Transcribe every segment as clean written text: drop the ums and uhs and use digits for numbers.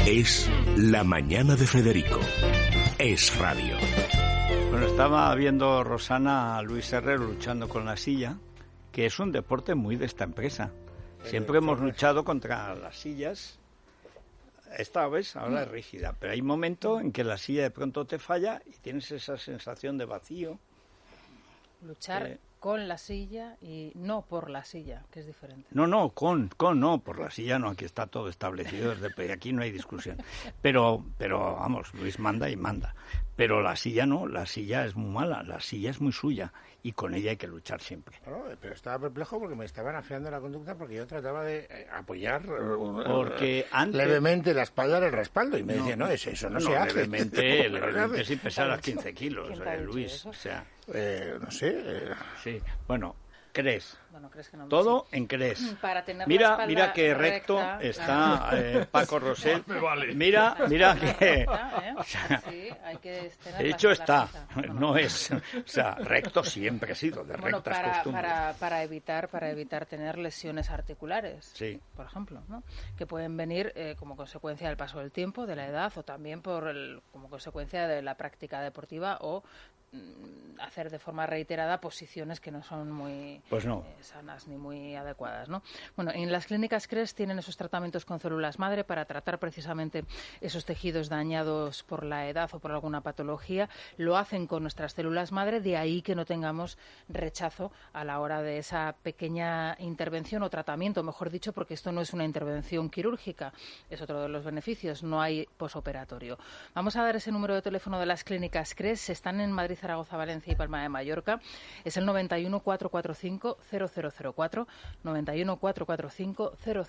Es La Mañana de Federico. Es radio. Bueno, estaba viendo Rosana a Luis Herrero luchando con la silla, que es un deporte muy de esta empresa. Siempre hemos luchado contra las sillas. Esta vez ahora es rígida, pero hay momentos en que la silla de pronto te falla y tienes esa sensación de vacío. Luchar con la silla y no por la silla, que es diferente. No, no, por la silla no, aquí está todo establecido, aquí no hay discusión. Pero vamos, Luis manda y manda. Pero la silla no, la silla es muy mala, la silla es muy suya y con ella hay que luchar siempre. No, pero estaba perplejo porque me estaban afeando la conducta porque yo trataba de apoyar levemente la espalda del respaldo y me decía, no, eso no se hace. Levemente sin pesar a 15 kilos, Luis, o sea... no sé. Sí, bueno, crees. Bueno, crees que no. Todo en crees. Para tener mira que recto recta, está Paco Rosell. Vale. Mira que... O sea, sí, hay que tener de hecho está, bueno. no es... O sea, recto siempre ha sido, de rectas costumbres. Para evitar tener lesiones articulares, sí, por ejemplo, ¿no? Que pueden venir como consecuencia del paso del tiempo, de la edad, o también como consecuencia de la práctica deportiva o hacer de forma reiterada posiciones que no son muy sanas ni muy adecuadas, ¿no? Bueno, en las clínicas CRES tienen esos tratamientos con células madre para tratar precisamente esos tejidos dañados por la edad o por alguna patología. Lo hacen con nuestras células madre, de ahí que no tengamos rechazo a la hora de esa pequeña intervención o tratamiento, mejor dicho, porque esto no es una intervención quirúrgica, es otro de los beneficios, no hay posoperatorio. Vamos a dar ese número de teléfono de las clínicas CRES, están en Madrid, Zaragoza, Valencia y Palma de Mallorca. Es el 91 445 0004, 91 445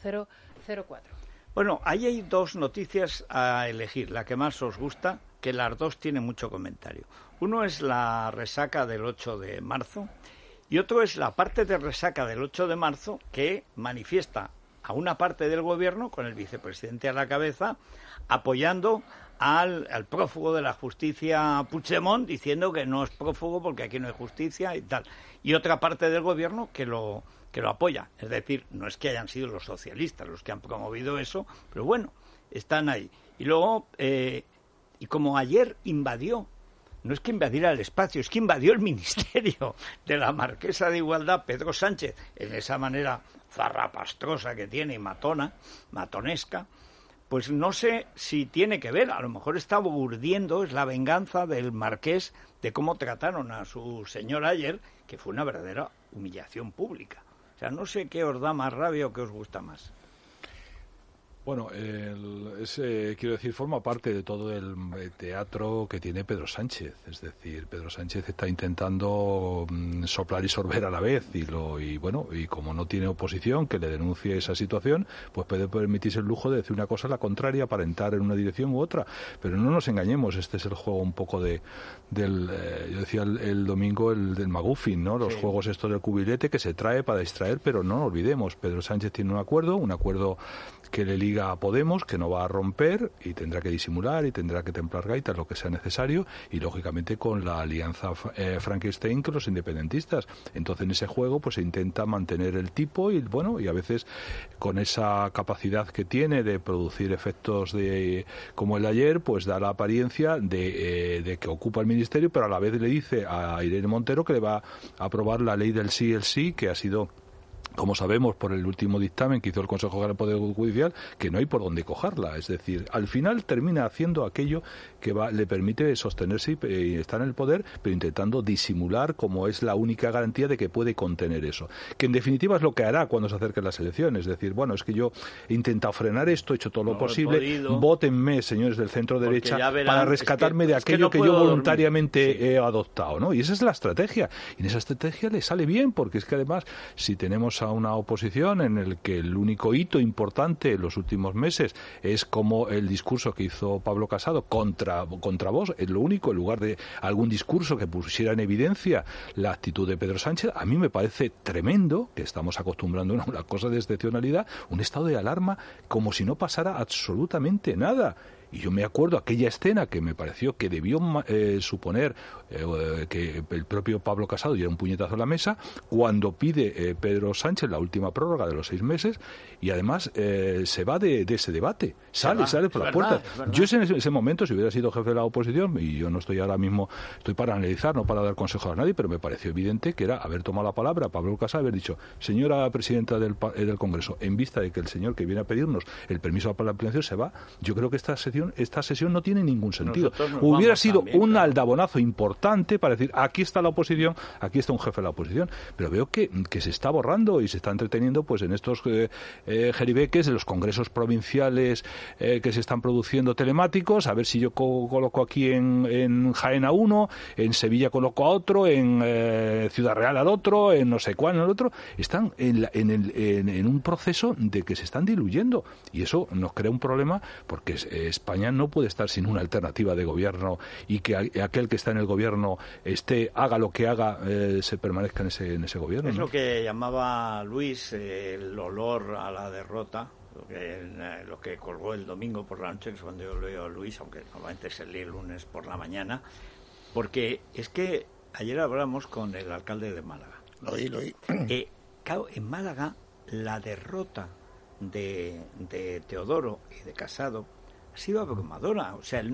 0004. Bueno, ahí hay dos noticias a elegir, la que más os gusta, que las dos tienen mucho comentario. Uno es la resaca del 8 de marzo y otro es la parte de resaca del 8 de marzo que manifiesta a una parte del gobierno, con el vicepresidente a la cabeza, apoyando al prófugo de la justicia Puigdemont, diciendo que no es prófugo porque aquí no hay justicia y tal. Y otra parte del gobierno que lo apoya. Es decir, no es que hayan sido los socialistas los que han promovido eso, pero bueno, están ahí. Y luego, y como ayer invadió, no es que invadiera el espacio, es que invadió el ministerio de la marquesa de Igualdad, Pedro Sánchez, en esa manera zarrapastrosa que tiene y matonesca, pues no sé si tiene que ver, a lo mejor está urdiendo, es la venganza del marqués de cómo trataron a su señor ayer, que fue una verdadera humillación pública. O sea, no sé qué os da más rabia o qué os gusta más. Bueno, quiero decir, forma parte de todo el teatro que tiene Pedro Sánchez. Es decir, Pedro Sánchez está intentando soplar y sorber a la vez y como no tiene oposición que le denuncie esa situación, pues puede permitirse el lujo de decir una cosa a la contraria, aparentar en una dirección u otra. Pero no nos engañemos, este es el juego un poco yo decía el domingo, el del McGuffin, ¿no? Los juegos estos del cubilete que se trae para distraer, pero no nos olvidemos, Pedro Sánchez tiene un acuerdo que le liga a Podemos, que no va a romper y tendrá que disimular y tendrá que templar gaitas, lo que sea necesario, y lógicamente con la alianza Frankenstein con los independentistas. Entonces en ese juego pues se intenta mantener el tipo y a veces con esa capacidad que tiene de producir efectos como el de ayer, pues da la apariencia de que ocupa el ministerio, pero a la vez le dice a Irene Montero que le va a aprobar la ley del sí, el sí, que ha sido, como sabemos por el último dictamen que hizo el Consejo General del Poder Judicial, que no hay por dónde cogerla. Es decir, al final termina haciendo aquello que le permite sostenerse y estar en el poder, pero intentando disimular como es la única garantía de que puede contener eso. Que en definitiva es lo que hará cuando se acerquen las elecciones. Es decir, bueno, es que yo he intentado frenar esto, he hecho todo lo posible, vótenme, señores del centro derecha, para rescatarme de aquello que yo voluntariamente he adoptado, ¿no? Y esa es la estrategia. Y en esa estrategia le sale bien, porque es que además, si tenemos a una oposición en el que el único hito importante en los últimos meses es como el discurso que hizo Pablo Casado contra Vox, es lo único, en lugar de algún discurso que pusiera en evidencia la actitud de Pedro Sánchez, a mí me parece tremendo que estamos acostumbrando a una cosa de excepcionalidad, un estado de alarma como si no pasara absolutamente nada. Y yo me acuerdo aquella escena que me pareció que debió suponer que el propio Pablo Casado diera un puñetazo a la mesa cuando pide Pedro Sánchez la última prórroga de los 6 meses y además se va de ese debate, sale por la puerta. Yo en ese momento, si hubiera sido jefe de la oposición, y yo no estoy ahora mismo, estoy para analizar, no para dar consejos a nadie, pero me pareció evidente que era haber tomado la palabra a Pablo Casado, haber dicho, señora presidenta del Congreso, en vista de que el señor que viene a pedirnos el permiso para la ampliación se va, yo creo que esta sesión no tiene ningún sentido. Hubiera sido también, un aldabonazo importante para decir, aquí está la oposición, aquí está un jefe de la oposición, pero veo que se está borrando y se está entreteniendo pues en estos jeribeques de los congresos provinciales que se están produciendo telemáticos, a ver si yo coloco aquí en Jaén a uno, en Sevilla coloco a otro, en Ciudad Real al otro, en no sé cuál, en el otro. Están en un proceso de que se están diluyendo y eso nos crea un problema porque España no puede estar sin una alternativa de gobierno y que aquel que está en el gobierno haga lo que haga, se permanezca en ese gobierno. Es ¿no? lo que llamaba Luis el olor a la derrota, lo que colgó el domingo por la noche, que es cuando yo leo a Luis, aunque normalmente se lee el lunes por la mañana, porque es que ayer hablamos con el alcalde de Málaga. Lo oí. Claro, en Málaga la derrota de Teodoro y de Casado ha sido abrumadora, o sea, el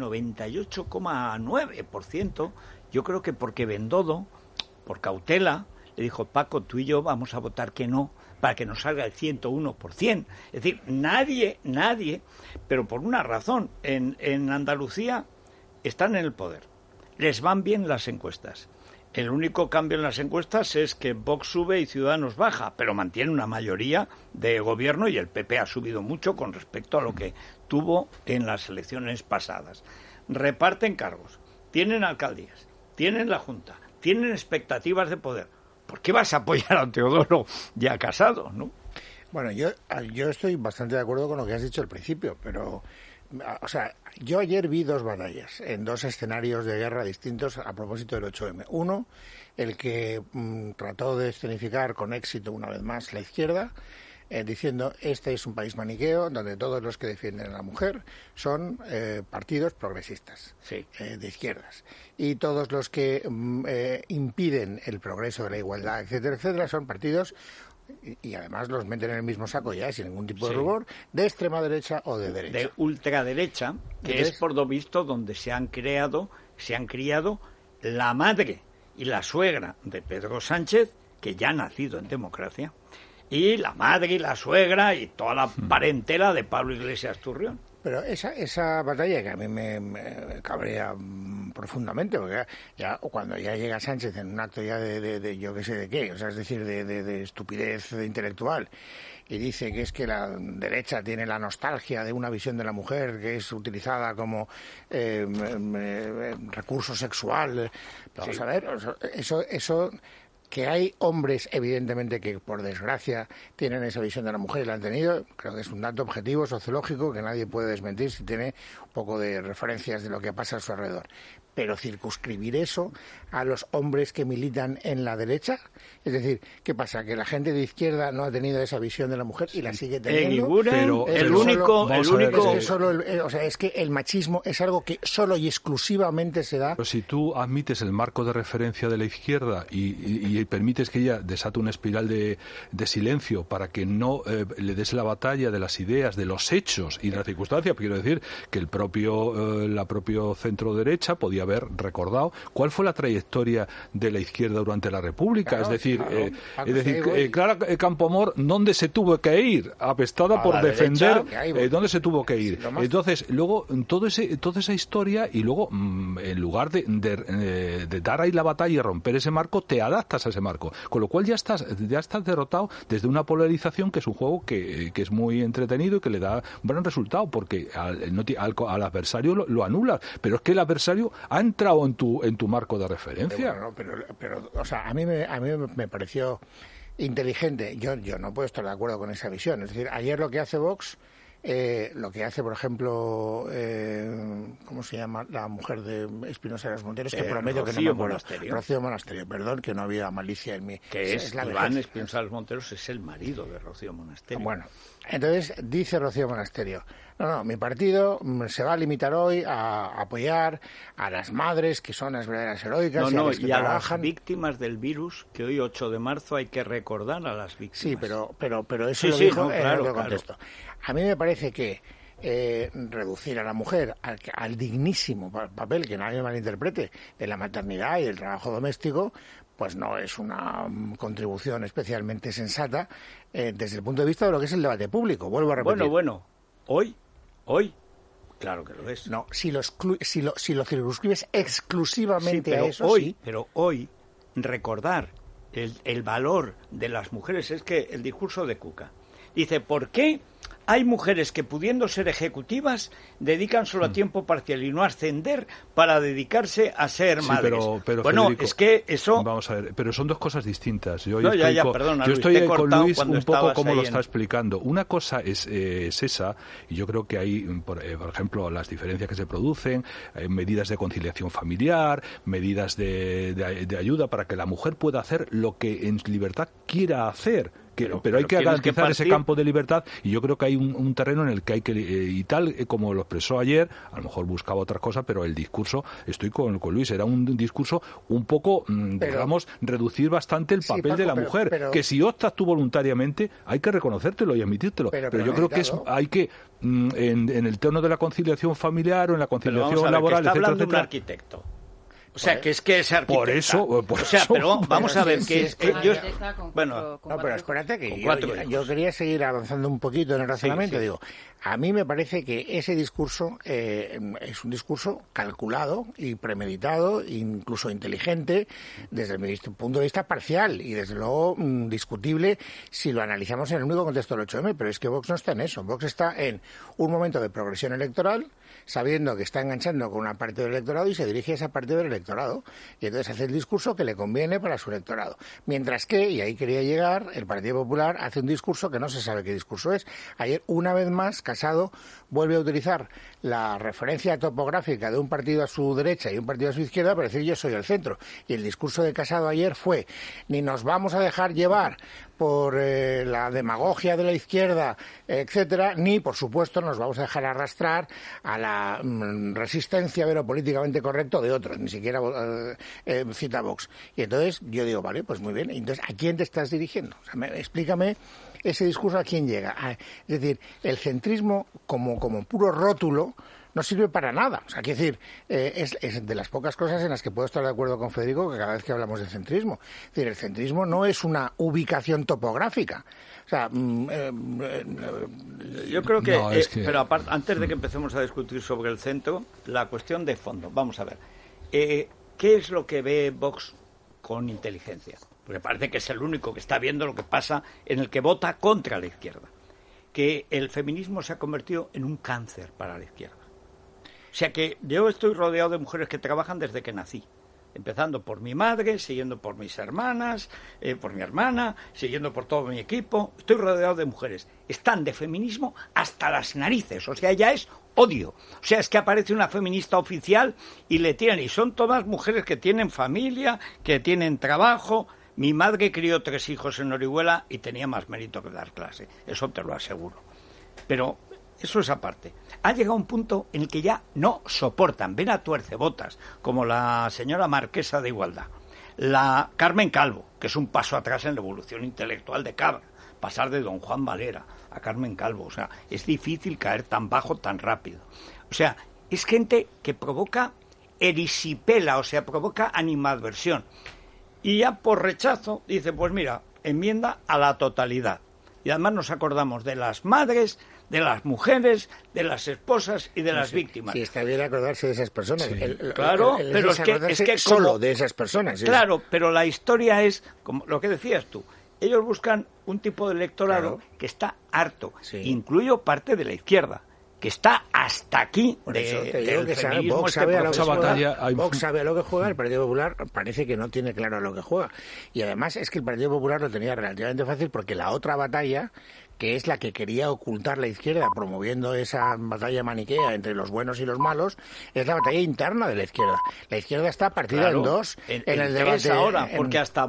98,9%, yo creo que porque Bendodo, por cautela, le dijo, Paco, tú y yo vamos a votar que no, para que nos salga el 101%. Es decir, nadie, pero por una razón, en Andalucía están en el poder, les van bien las encuestas. El único cambio en las encuestas es que Vox sube y Ciudadanos baja, pero mantiene una mayoría de gobierno y el PP ha subido mucho con respecto a lo que tuvo en las elecciones pasadas. Reparten cargos, tienen alcaldías, tienen la Junta, tienen expectativas de poder. ¿Por qué vas a apoyar a Teodoro y a Casado, no? Bueno, yo estoy bastante de acuerdo con lo que has dicho al principio, pero... O sea, yo ayer vi 2 batallas en 2 escenarios de guerra distintos a propósito del 8M. Uno, el que trató de escenificar con éxito una vez más la izquierda, diciendo este es un país maniqueo donde todos los que defienden a la mujer son partidos progresistas, sí, de izquierdas, y todos los que impiden el progreso de la igualdad, etcétera, son partidos, y además los meten en el mismo saco ya, sin ningún tipo de rubor, de extrema derecha o de derecha. De ultraderecha, que entonces, es por lo visto donde se han criado la madre y la suegra de Pedro Sánchez, que ya ha nacido en democracia, y la madre y la suegra y toda la parentela de Pablo Iglesias Turrión. Pero esa batalla que a mí me cabrea profundamente, porque ya cuando ya llega Sánchez en un acto ya de yo qué sé de qué, o sea, es decir, de estupidez intelectual, y dice que es que la derecha tiene la nostalgia de una visión de la mujer que es utilizada como recurso sexual. Vamos a ver, eso que hay hombres, evidentemente, que por desgracia tienen esa visión de la mujer y la han tenido, creo que es un dato objetivo, sociológico, que nadie puede desmentir si tiene un poco de referencias de lo que pasa a su alrededor. Pero circunscribir eso a los hombres que militan en la derecha, es decir, ¿qué pasa? Que la gente de izquierda no ha tenido esa visión de la mujer y la sigue teniendo. Es que el machismo es algo que solo y exclusivamente se da. Pero si tú admites el marco de referencia de la izquierda y permites que ella desate una espiral de silencio para que no le des la batalla de las ideas, de los hechos y de la circunstancia, quiero decir que la propio centro derecha podía haber recordado cuál fue la trayectoria de la izquierda durante la República, claro, es decir, Clara Campoamor, ¿dónde se tuvo que ir? Apestada por defender, ¿dónde se tuvo que ir? Entonces, luego, toda esa historia, y luego, en lugar de dar ahí la batalla y romper ese marco, te adaptas a ese marco, con lo cual ya estás derrotado desde una polarización que es un juego que es muy entretenido y que le da un buen resultado, porque al adversario lo anulas, pero es que el adversario ha entrado en tu marco de referencia. Bueno, pero o sea, a mí me pareció inteligente. Yo no puedo estar de acuerdo con esa visión. Es decir, ayer lo que hace Vox lo que hace, por ejemplo, ¿cómo se llama la mujer de Espinosa de los Monteros? Que prometo que no me acuerdo. Rocío Monasterio, perdón, que no había malicia en mí. Que es la Iván Espinosa de los Monteros, es el marido de Rocío Monasterio. Bueno, entonces dice Rocío Monasterio, no, mi partido se va a limitar hoy a apoyar a las madres que son las verdaderas heroicas y a las víctimas del virus, que hoy 8 de marzo hay que recordar a las víctimas. Sí, pero eso lo dijo en otro contexto. A mí me parece que reducir a la mujer al dignísimo papel, que nadie malinterprete, de la maternidad y del trabajo doméstico, pues no es una contribución especialmente sensata desde el punto de vista de lo que es el debate público. Vuelvo a repetir. Bueno, hoy, claro que lo es. No, si lo circunscribes exclusivamente a eso, hoy, sí. Pero hoy, recordar el valor de las mujeres es que el discurso de Cuca dice, ¿por qué hay mujeres que, pudiendo ser ejecutivas, dedican solo a tiempo parcial y no ascender para dedicarse a ser madres? Pero bueno, Federico, es que eso... Vamos a ver, pero son dos cosas distintas. Yo estoy con Luis un poco como lo está explicando. Una cosa es esa, y yo creo que hay, por ejemplo, las diferencias que se producen, medidas de conciliación familiar, medidas de ayuda para que la mujer pueda hacer lo que en libertad quiera hacer. Pero hay que garantizar ese campo de libertad, y yo creo que hay un terreno en el que hay que, y tal como lo expresó ayer, a lo mejor buscaba otra cosa, pero el discurso, estoy con Luis, era un discurso un poco, digamos, reducir bastante el papel de la mujer, que si optas tú voluntariamente, hay que reconocértelo y admitírtelo, pero yo creo que hay que, en el tono de la conciliación familiar o en la conciliación laboral, está hablando un arquitecto. O sea, que es arquitecta. Por eso. Pero vamos a ver que es... Bueno, no, pero espérate que yo quería seguir avanzando un poquito en el razonamiento. Sí. Digo, a mí me parece que ese discurso es un discurso calculado y premeditado, incluso inteligente, desde mi punto de vista parcial y desde luego discutible si lo analizamos en el único contexto del 8M, pero es que Vox no está en eso. Vox está en un momento de progresión electoral, sabiendo que está enganchando con una parte del electorado y se dirige a esa parte del electorado. Y entonces hace el discurso que le conviene para su electorado. Mientras que, y ahí quería llegar, el Partido Popular hace un discurso que no se sabe qué discurso es. Ayer, una vez más, Casado vuelve a utilizar la referencia topográfica de un partido a su derecha y un partido a su izquierda para decir yo soy el centro. Y el discurso de Casado ayer fue, ni nos vamos a dejar llevar por la demagogia de la izquierda, etcétera, ni, por supuesto, nos vamos a dejar arrastrar a la resistencia de lo políticamente correcto de otros, ni siquiera cita Vox. Y entonces yo digo, vale, pues muy bien. Entonces, ¿a quién te estás dirigiendo? O sea, explícame ese discurso, ¿a quién llega? Es decir, el centrismo como puro rótulo no sirve para nada. O sea, quiero decir, es de las pocas cosas en las que puedo estar de acuerdo con Federico que cada vez que hablamos de centrismo. Es decir, el centrismo no es una ubicación topográfica. O sea, yo creo que... pero aparte, antes de que empecemos a discutir sobre el centro, la cuestión de fondo. Vamos a ver. ¿Qué es lo que ve Vox con inteligencia? Porque parece que es el único que está viendo lo que pasa en el que vota contra la izquierda. Que el feminismo se ha convertido en un cáncer para la izquierda. O sea que yo estoy rodeado de mujeres que trabajan desde que nací. Empezando por mi madre, siguiendo por mis hermanas, por mi hermana, siguiendo por todo mi equipo. Estoy rodeado de mujeres. Están de feminismo hasta las narices. O sea, ya es odio. O sea, es que aparece una feminista oficial y le tiran. Y son todas mujeres que tienen familia, que tienen trabajo. Mi madre crió 3 hijos en Orihuela y tenía más mérito que dar clase. Eso te lo aseguro. Pero eso es aparte. Ha llegado un punto en el que ya no soportan. Ven a tuercebotas, como la señora marquesa de Igualdad. La Carmen Calvo, que es un paso atrás en la evolución intelectual de Cabra. Pasar de don Juan Valera a Carmen Calvo. O sea, es difícil caer tan bajo tan rápido. O sea, es gente que provoca erisipela, o sea, provoca animadversión. Y ya por rechazo dice, pues mira, enmienda a la totalidad. Y además nos acordamos de las madres, de las mujeres, de las esposas y de las víctimas. Sí, está bien acordarse de esas personas. Sí. Claro, pero es que solo de esas personas. ¿Sí? Claro, pero la historia es, como lo que decías tú, ellos buscan un tipo de electorado que está harto, incluyo parte de la izquierda. que está hasta aquí del feminismo. Vox sabe a lo que juega, el Partido Popular parece que no tiene claro a lo que juega. Y además es que el Partido Popular lo tenía relativamente fácil porque la otra batalla, que es la que quería ocultar la izquierda promoviendo esa batalla maniquea entre los buenos y los malos, es la batalla interna de la izquierda. La izquierda está partida en dos en el debate ahora, porque hasta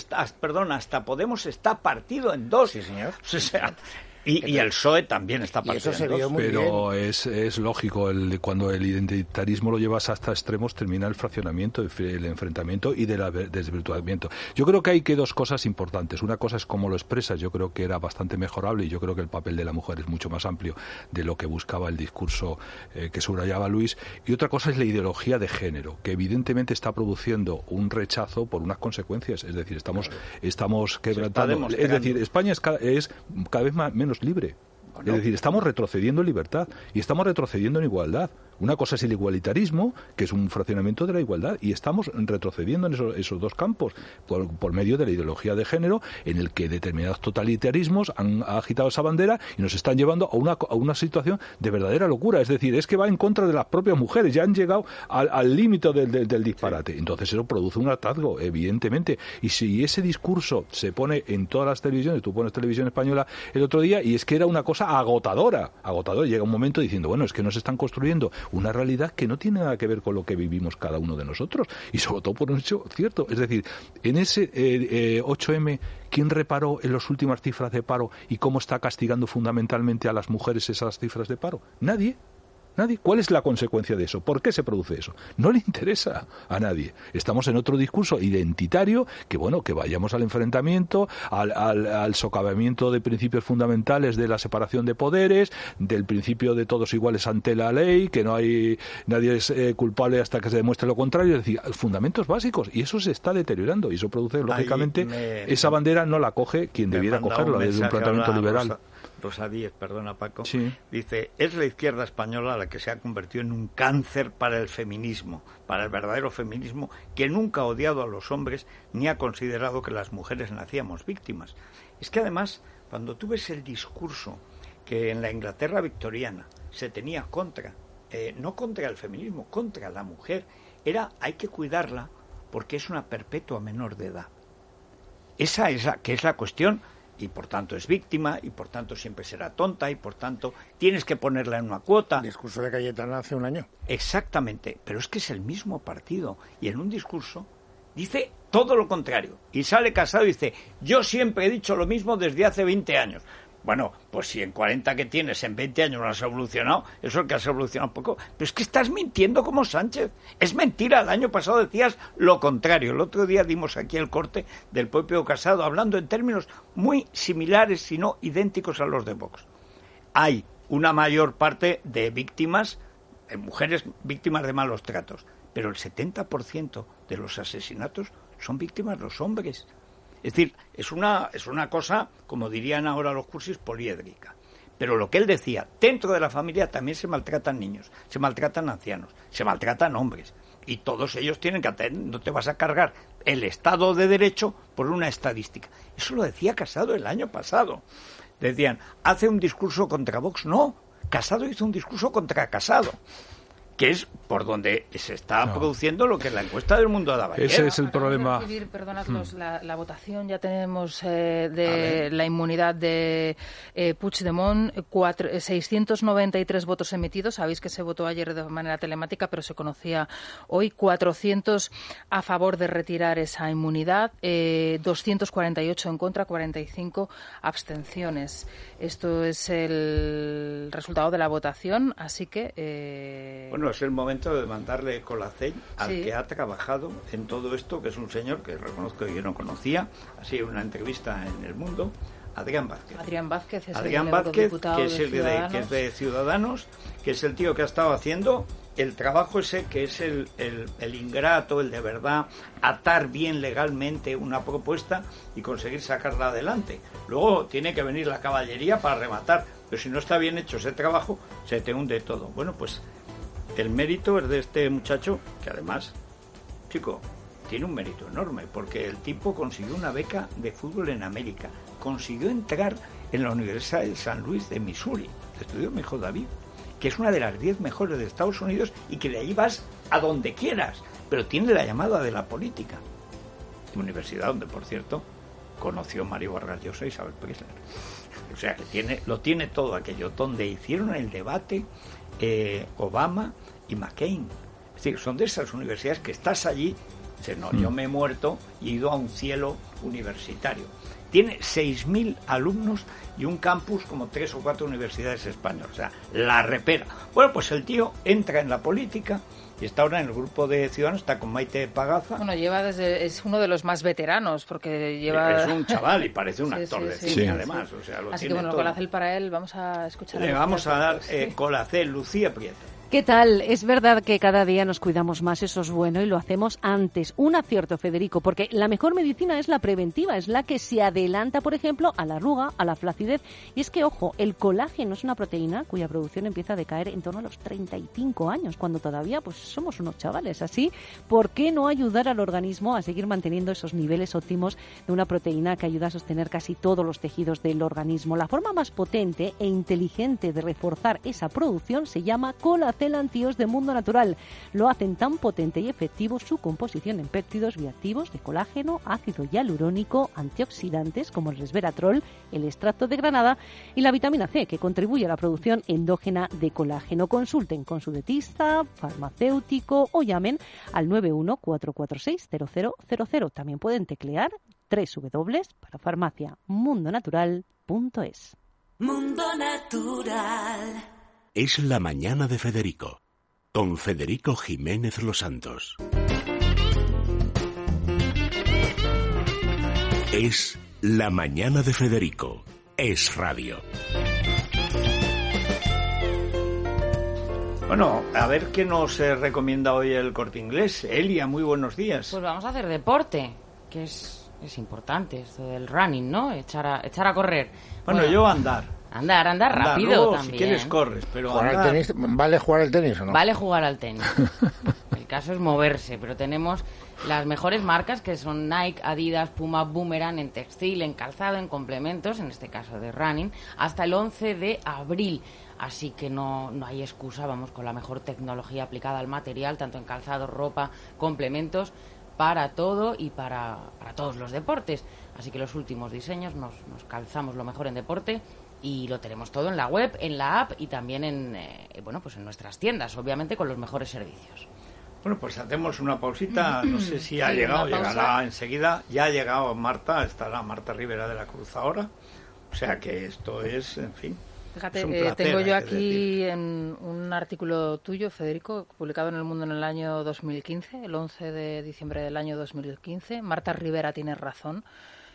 hasta Podemos está partido en dos. Sí, señor. O sea, y el PSOE también está partido en dos. Pero es lógico, cuando el identitarismo lo llevas hasta extremos, termina el fraccionamiento, el enfrentamiento y del desvirtuamiento. Yo creo que hay dos cosas importantes. Una cosa es cómo lo expresas. Yo creo que era bastante mejorable y yo creo que el papel de la mujer es mucho más amplio de lo que buscaba el discurso que subrayaba Luis. Y otra cosa es la ideología de género, que evidentemente está produciendo un rechazo por unas consecuencias. Es decir, estamos quebrantando. Es decir, España es cada vez menos libre. Es decir, estamos retrocediendo en libertad y estamos retrocediendo en igualdad. Una cosa es el igualitarismo, que es un fraccionamiento de la igualdad, y estamos retrocediendo en esos dos campos por medio de la ideología de género, en el que determinados totalitarismos han agitado esa bandera y nos están llevando a una situación de verdadera locura. Es decir, es que va en contra de las propias mujeres, ya han llegado al límite del disparate. Entonces eso produce un hartazgo, evidentemente. Y si ese discurso se pone en todas las televisiones, tú pones Televisión Española el otro día, y es que era una cosa agotadora. Llega un momento diciendo, bueno, es que nos están construyendo una realidad que no tiene nada que ver con lo que vivimos cada uno de nosotros, y sobre todo por un hecho cierto. Es decir, en ese 8M, ¿quién reparó en las últimas cifras de paro y cómo está castigando fundamentalmente a las mujeres esas cifras de paro? Nadie. ¿Cuál es la consecuencia de eso? ¿Por qué se produce eso? No le interesa a nadie. Estamos en otro discurso identitario que vayamos al enfrentamiento, al socavamiento de principios fundamentales de la separación de poderes, del principio de todos iguales ante la ley, que nadie es culpable hasta que se demuestre lo contrario. Es decir, fundamentos básicos. Y eso se está deteriorando y eso produce, lógicamente, esa bandera no la coge quien debiera cogerla desde un planteamiento liberal. Rosa Díez, perdona Paco, sí. Dice, es la izquierda española la que se ha convertido en un cáncer para el feminismo, para el verdadero feminismo, que nunca ha odiado a los hombres ni ha considerado que las mujeres nacíamos víctimas. Es que además, cuando tú ves el discurso que en la Inglaterra victoriana se tenía no contra el feminismo, contra la mujer, hay que cuidarla porque es una perpetua menor de edad. Esa es la cuestión. Y por tanto es víctima, y por tanto siempre será tonta, y por tanto tienes que ponerla en una cuota. El discurso de Cayetana hace un año. Exactamente, pero es que es el mismo partido, y en un discurso dice todo lo contrario, y sale Casado y dice, yo siempre he dicho lo mismo desde hace 20 años. Bueno, pues si en 40 que tienes, en 20 años no has evolucionado, eso es que has evolucionado un poco. Pero es que estás mintiendo como Sánchez. Es mentira, el año pasado decías lo contrario. El otro día dimos aquí el corte del propio Casado, hablando en términos muy similares, si no idénticos a los de Vox. Hay una mayor parte de víctimas, mujeres víctimas de malos tratos, pero el 70% de los asesinatos son víctimas los hombres. Es decir, es una cosa, como dirían ahora los cursis, poliédrica. Pero lo que él decía, dentro de la familia también se maltratan niños, se maltratan ancianos, se maltratan hombres. Y todos ellos tienen que atender, no te vas a cargar el Estado de Derecho por una estadística. Eso lo decía Casado el año pasado. Decían, hace un discurso contra Vox. No, Casado hizo un discurso contra Casado, que es por donde se está produciendo lo que es la encuesta del Mundo daba ayer. Ese es el problema. Perdonadnos, la votación ya tenemos de la inmunidad de Puigdemont, 693 votos emitidos. Sabéis que se votó ayer de manera telemática, pero se conocía hoy. 400 a favor de retirar esa inmunidad, 248 en contra, 45 abstenciones. Esto es el resultado de la votación, así que... Bueno, es el momento de mandarle colacén al que ha trabajado en todo esto, que es un señor que reconozco que yo no conocía, ha sido una entrevista en El Mundo, Adrián Vázquez. Adrián Vázquez, que es de Ciudadanos, que es el tío que ha estado haciendo el trabajo ese, que es el ingrato, el de verdad, atar bien legalmente una propuesta y conseguir sacarla adelante. Luego tiene que venir la caballería para rematar, pero si no está bien hecho ese trabajo, se te hunde todo. Bueno, pues el mérito es de este muchacho, que además, chico, tiene un mérito enorme, porque el tipo consiguió una beca de fútbol en América, consiguió entrar en la Universidad de San Luis de Missouri, estudió mi hijo David, que es una de las 10 mejores de Estados Unidos y que de allí vas a donde quieras, pero tiene la llamada de la política. Universidad donde, por cierto, conoció Mario Vargas Llosa y Isabel Preisler. O sea, que lo tiene todo aquello, donde hicieron el debate Obama y McCain. Es decir, son de esas universidades que estás allí, yo me he muerto y he ido a un cielo universitario. Tiene 6.000 alumnos y un campus como 3 o 4 universidades españolas. O sea, la repera. Bueno, pues el tío entra en la política y está ahora en el grupo de Ciudadanos, está con Maite Pagaza. Bueno, es uno de los más veteranos, porque lleva... Es un chaval y parece un actor de cine, además. Sí. O sea, así que bueno, todo. Colacel para él, vamos a escuchar. Le vamos a dar Colacel, Lucía Prieto. ¿Qué tal? Es verdad que cada día nos cuidamos más, eso es bueno, y lo hacemos antes. Un acierto, Federico, porque la mejor medicina es la preventiva, es la que se adelanta, por ejemplo, a la arruga, a la flacidez. Y es que, ojo, el colágeno es una proteína cuya producción empieza a decaer en torno a los 35 años, cuando todavía pues somos unos chavales. Así, ¿por qué no ayudar al organismo a seguir manteniendo esos niveles óptimos de una proteína que ayuda a sostener casi todos los tejidos del organismo? La forma más potente e inteligente de reforzar esa producción se llama Colacel Antios de Mundo Natural. Lo hacen tan potente y efectivo su composición en péptidos bioactivos de colágeno, ácido hialurónico, antioxidantes como el resveratrol, el extracto de granada y la vitamina C, que contribuye a la producción endógena de colágeno. Consulten con su dietista, farmacéutico o llamen al 914460000. También pueden teclear www.parafarmaciamundonatural.es. Mundo Natural. Es la mañana de Federico, con Federico Jiménez Los Santos. Es la mañana de Federico, es radio. Bueno, a ver qué nos recomienda hoy el Corte Inglés. Elia, muy buenos días. Pues vamos a hacer deporte, que es importante, esto del running, ¿no? Echar a correr. Bueno, yo andar. Andar rápido luego, también. Si quieres corres, pero ¿Jugar andar... al tenis? ¿Vale jugar al tenis o no? Vale jugar al tenis. El caso es moverse, pero tenemos las mejores marcas que son Nike, Adidas, Puma, Boomerang en textil, en calzado, en complementos, en este caso de running, hasta el 11 de abril. Así que no hay excusa, vamos con la mejor tecnología aplicada al material, tanto en calzado, ropa, complementos, para todo y para todos los deportes. Así que los últimos diseños nos calzamos lo mejor en deporte. Y lo tenemos todo en la web, en la app y también en nuestras tiendas, obviamente con los mejores servicios. Bueno, pues hacemos una pausita, no sé si ha llegado, llegará enseguida. Ya ha llegado Marta, estará Marta Rivera de la Cruz ahora. O sea que esto es, en fin. Fíjate, es un placer, tengo yo hay que aquí decir. en un artículo tuyo, Federico, publicado en El Mundo en el año 2015, el 11 de diciembre del año 2015. Marta Rivera tiene razón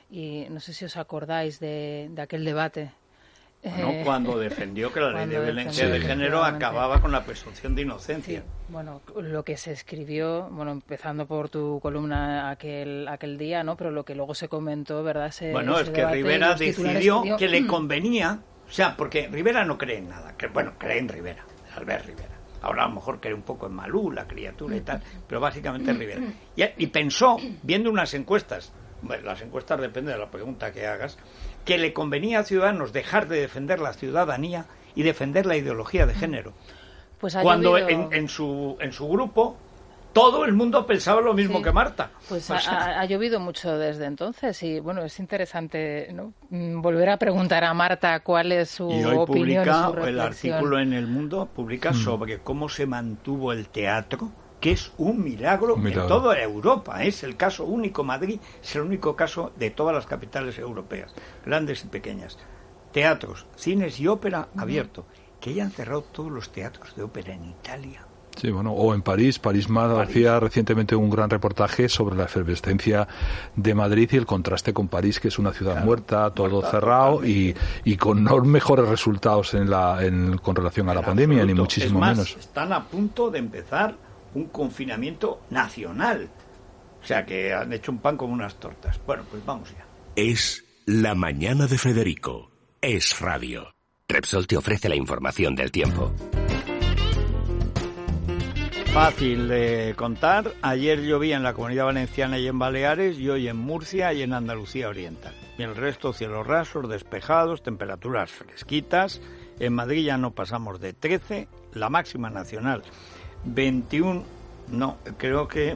y no sé si os acordáis de aquel debate. Bueno, cuando defendió que la ley de violencia de género efectivamente acababa con la presunción de inocencia. Sí, bueno, lo que se escribió, bueno, empezando por tu columna aquel día, ¿no? Pero lo que luego se comentó, ¿verdad? Es que Rivera decidió que le convenía, o sea, porque Rivera no cree en nada, cree en Rivera, en Albert Rivera. Ahora a lo mejor cree un poco en Malú, la criatura y tal, pero básicamente Rivera. Y pensó, viendo unas encuestas, bueno, las encuestas depende de la pregunta que hagas, que le convenía a Ciudadanos dejar de defender la ciudadanía y defender la ideología de género. Pues cuando en su grupo todo el mundo pensaba lo mismo que Marta. Pues ha llovido mucho desde entonces y bueno, es interesante, ¿no?, volver a preguntar a Marta cuál es su opinión y su reflexión. El artículo en El Mundo publica sobre cómo se mantuvo el teatro, que es un milagro en toda Europa. Es el caso único. Madrid es el único caso de todas las capitales europeas, grandes y pequeñas. Teatros, cines y ópera abierto. Que hayan cerrado todos los teatros de ópera en Italia. Sí, bueno, o en París. París hacía recientemente un gran reportaje sobre la efervescencia de Madrid y el contraste con París, que es una ciudad muerta, todo cerrado y con no mejores resultados con relación a la pandemia, ni muchísimo menos. Están a punto de empezar un confinamiento nacional. O sea que han hecho un pan como unas tortas. Bueno, pues vamos ya. Es la mañana de Federico. Es radio. Repsol te ofrece la información del tiempo. Fácil de contar. Ayer llovía en la Comunidad Valenciana y en Baleares, y hoy en Murcia y en Andalucía Oriental. Y el resto cielos rasos, despejados, temperaturas fresquitas. En Madrid ya no pasamos de 13, la máxima nacional 21. No, creo que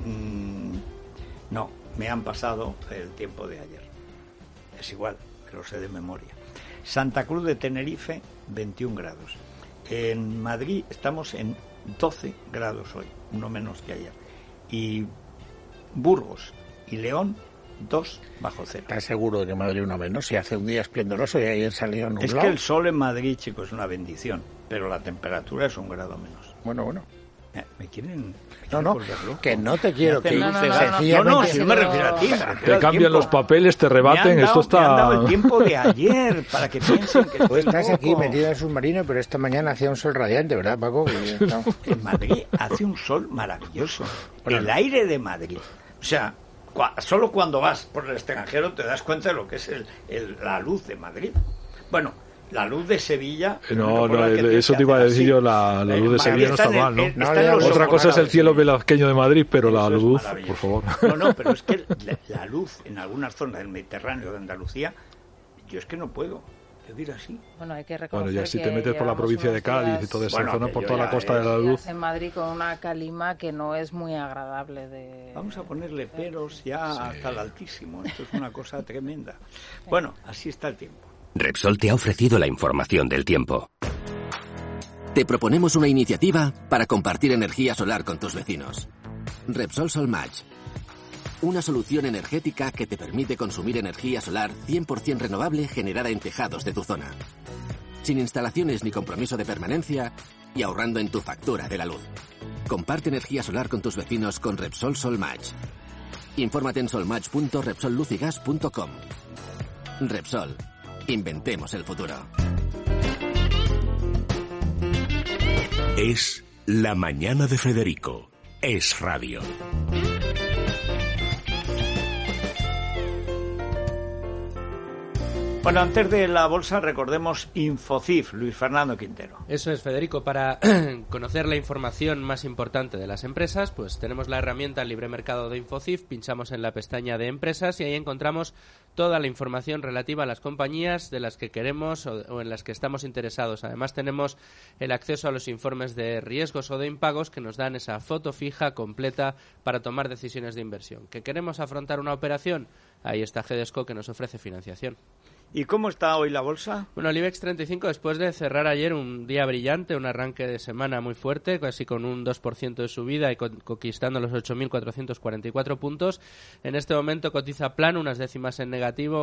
no, me han pasado el tiempo de ayer. Es igual, que lo sé de memoria. Santa Cruz de Tenerife, 21 grados. En Madrid estamos en 12 grados hoy, uno menos que ayer. Y Burgos y León, 2 bajo cero. ¿Estás seguro de que Madrid uno menos? Si hace un día esplendoroso y ayer salió nublado. Es que el sol en Madrid, chicos, es una bendición, pero la temperatura es 1 grado menos. Bueno. ¿Me quieren no, que no te quiero que no, si no me refiero a ti. Te cambian los papeles, te rebaten, esto está... Me han dado el tiempo de ayer, para que piensen que tú estás loco. Aquí metido en el submarino, pero esta mañana hacía un sol radiante, ¿verdad, Paco? En Madrid hace un sol maravilloso. El aire de Madrid. O sea, solo cuando vas por el extranjero te das cuenta de lo que es la luz de Madrid. Bueno, la luz de Sevilla... eso te iba a decir yo, la luz de Sevilla no está mal, ¿no? Otra cosa es el cielo velasqueño de Madrid, pero la luz, por favor. No, pero es que la luz en algunas zonas del Mediterráneo de Andalucía, yo es que no puedo vivir así. Bueno, hay que reconocer ya si te metes por la provincia de Cádiz y toda esa zona, por toda la costa de la luz... En Madrid con una calima que no es muy agradable de... Vamos a ponerle peros ya hasta el altísimo, esto es una cosa tremenda. Bueno, así está el tiempo. Repsol te ha ofrecido la información del tiempo. Te proponemos una iniciativa para compartir energía solar con tus vecinos. Repsol Sol Match. Una solución energética que te permite consumir energía solar 100% renovable generada en tejados de tu zona. Sin instalaciones ni compromiso de permanencia y ahorrando en tu factura de la luz. Comparte energía solar con tus vecinos con Repsol Sol Match. Infórmate en solmatch.repsolluz-y-gas.com. Repsol. Inventemos el futuro. Es La Mañana de Federico. Es radio. Bueno, antes de la bolsa recordemos Infocif, Luis Fernando Quintero. Eso es, Federico. Para conocer la información más importante de las empresas, pues tenemos la herramienta Libre Mercado de Infocif, pinchamos en la pestaña de empresas y ahí encontramos toda la información relativa a las compañías de las que queremos o en las que estamos interesados. Además tenemos el acceso a los informes de riesgos o de impagos que nos dan esa foto fija, completa, para tomar decisiones de inversión. ¿Que queremos afrontar una operación? Ahí está GEDESCO, que nos ofrece financiación. ¿Y cómo está hoy la bolsa? Bueno, el IBEX 35, después de cerrar ayer un día brillante, un arranque de semana muy fuerte, casi con un 2% de subida y conquistando los 8.444 puntos, en este momento cotiza plano, unas décimas en negativo,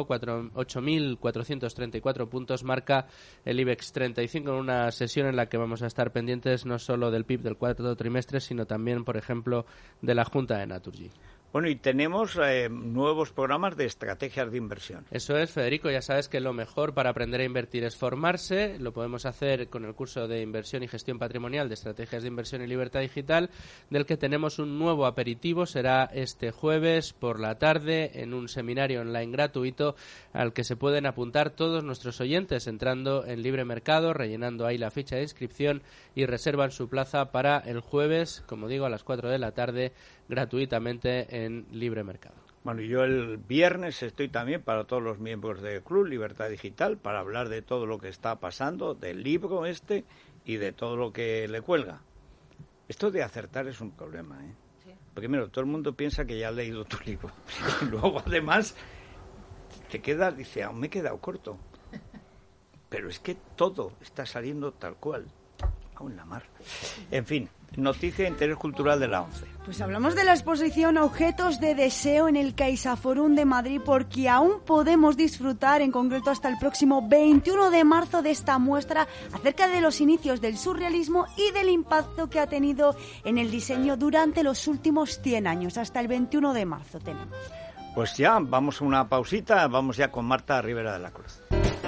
8.434 puntos marca el IBEX 35, en una sesión en la que vamos a estar pendientes no solo del PIB del cuarto trimestre, sino también, por ejemplo, de la Junta de Naturgy. Bueno, y tenemos nuevos programas de estrategias de inversión. Eso es, Federico. Ya sabes que lo mejor para aprender a invertir es formarse. Lo podemos hacer con el curso de Inversión y Gestión Patrimonial de Estrategias de Inversión y Libertad Digital, del que tenemos un nuevo aperitivo. Será este jueves por la tarde en un seminario online gratuito al que se pueden apuntar todos nuestros oyentes entrando en Libre Mercado, rellenando ahí la ficha de inscripción y reservan su plaza para el jueves, como digo, a las 4 de la tarde, gratuitamente en Libre Mercado. Bueno, y yo el viernes estoy también para todos los miembros del Club Libertad Digital para hablar de todo lo que está pasando, del libro y de todo lo que le cuelga. Esto de acertar es un problema, ¿eh? Sí. Primero, todo el mundo piensa que ya ha leído tu libro. Y luego, además, te quedas, dice, aún me he quedado corto. Pero es que todo está saliendo tal cual. Aún la mar. En fin, noticia de interés cultural de la ONCE. Pues hablamos de la exposición Objetos de Deseo en el CaixaForum de Madrid, porque aún podemos disfrutar, en concreto hasta el próximo 21 de marzo, de esta muestra acerca de los inicios del surrealismo y del impacto que ha tenido en el diseño durante los últimos 100 años. Hasta el 21 de marzo tenemos. Pues ya, vamos a una pausita, vamos ya con Marta Rivera de la Cruz.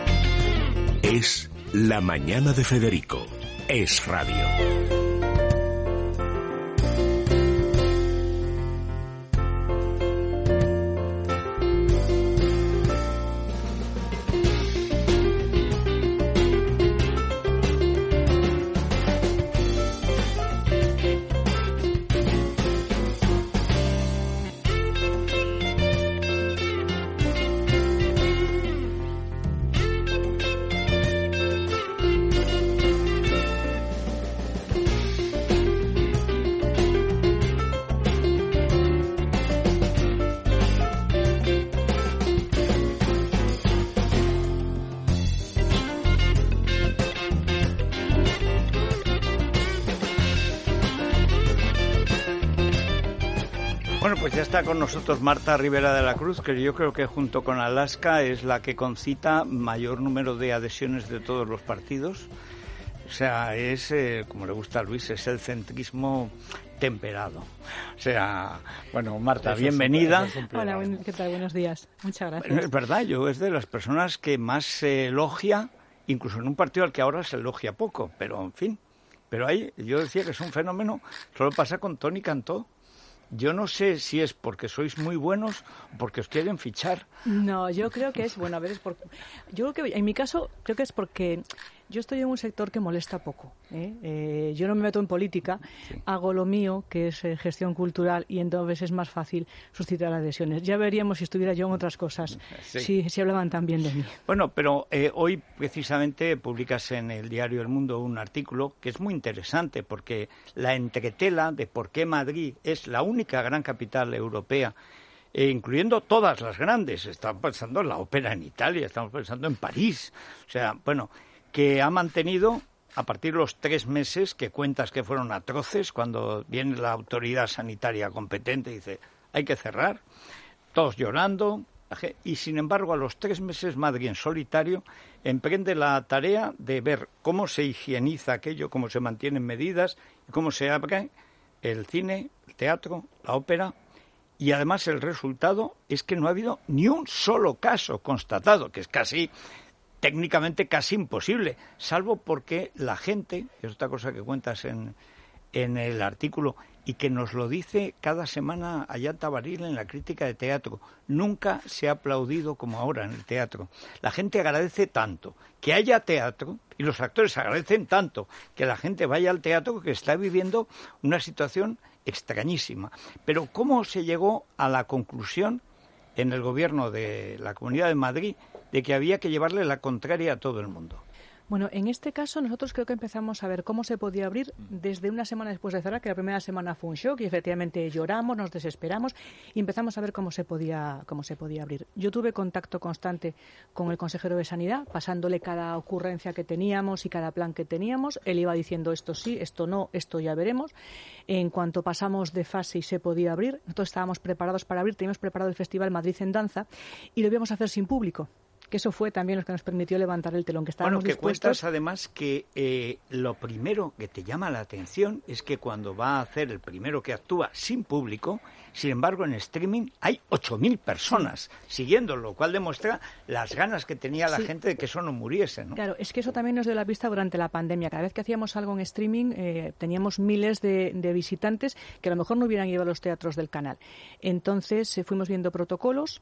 Es La Mañana de Federico. Es radio. Bueno, pues ya está con nosotros Marta Rivera de la Cruz, que yo creo que junto con Alaska es la que concita mayor número de adhesiones de todos los partidos. O sea, es, como le gusta a Luis, es el centrismo temperado. O sea, bueno, Marta, bienvenida. Hola, ¿qué tal? Buenos días. Muchas gracias. Es verdad, yo es de las personas que más se elogia, incluso en un partido al que ahora se elogia poco, pero en fin. Pero ahí, yo decía que es un fenómeno, solo pasa con Toni Cantó. Yo no sé si es porque sois muy buenos o porque os quieren fichar. No, yo creo que es, bueno, a veces yo creo que en mi caso creo que es porque yo estoy en un sector que molesta poco. Yo no me meto en política, sí. Hago lo mío, que es gestión cultural, y entonces es más fácil suscitar adhesiones. Ya veríamos si estuviera yo en otras cosas, sí. si hablaban tan bien de mí. Bueno, pero hoy precisamente publicas en el diario El Mundo un artículo que es muy interesante, porque la entretela de por qué Madrid es la única gran capital europea, incluyendo todas las grandes. Estamos pensando en la ópera en Italia, estamos pensando en París. O sea, bueno, que ha mantenido, a partir de los 3 meses que cuentas que fueron atroces, cuando viene la autoridad sanitaria competente y dice, hay que cerrar, todos llorando, y sin embargo a los 3 meses Madrid en solitario emprende la tarea de ver cómo se higieniza aquello, cómo se mantienen medidas, cómo se abre el cine, el teatro, la ópera, y además el resultado es que no ha habido ni un solo caso constatado, que es técnicamente casi imposible, salvo porque la gente, es otra cosa que cuentas en el artículo y que nos lo dice cada semana Ayanta Baril en la crítica de teatro, nunca se ha aplaudido como ahora en el teatro. La gente agradece tanto que haya teatro y los actores agradecen tanto que la gente vaya al teatro, que está viviendo una situación extrañísima. Pero ¿cómo se llegó a la conclusión en el gobierno de la Comunidad de Madrid de que había que llevarle la contraria a todo el mundo? Bueno, en este caso nosotros creo que empezamos a ver cómo se podía abrir desde una semana después de cerrar, que la primera semana fue un shock y efectivamente lloramos, nos desesperamos y empezamos a ver cómo se podía abrir. Yo tuve contacto constante con el consejero de Sanidad, pasándole cada ocurrencia que teníamos y cada plan que teníamos. Él iba diciendo esto sí, esto no, esto ya veremos. En cuanto pasamos de fase y se podía abrir, nosotros estábamos preparados para abrir, teníamos preparado el Festival Madrid en Danza y lo íbamos a hacer sin público. Que eso fue también lo que nos permitió levantar el telón, que estábamos dispuestos. Cuentas además que lo primero que te llama la atención es que cuando va a hacer el primero que actúa sin público, sin embargo en streaming hay 8.000 personas siguiéndolo, lo cual demuestra las ganas que tenía la gente de que eso no muriese, ¿no? Claro, es que eso también nos dio la pista durante la pandemia. Cada vez que hacíamos algo en streaming teníamos miles de visitantes que a lo mejor no hubieran ido a los teatros del canal. Entonces fuimos viendo protocolos,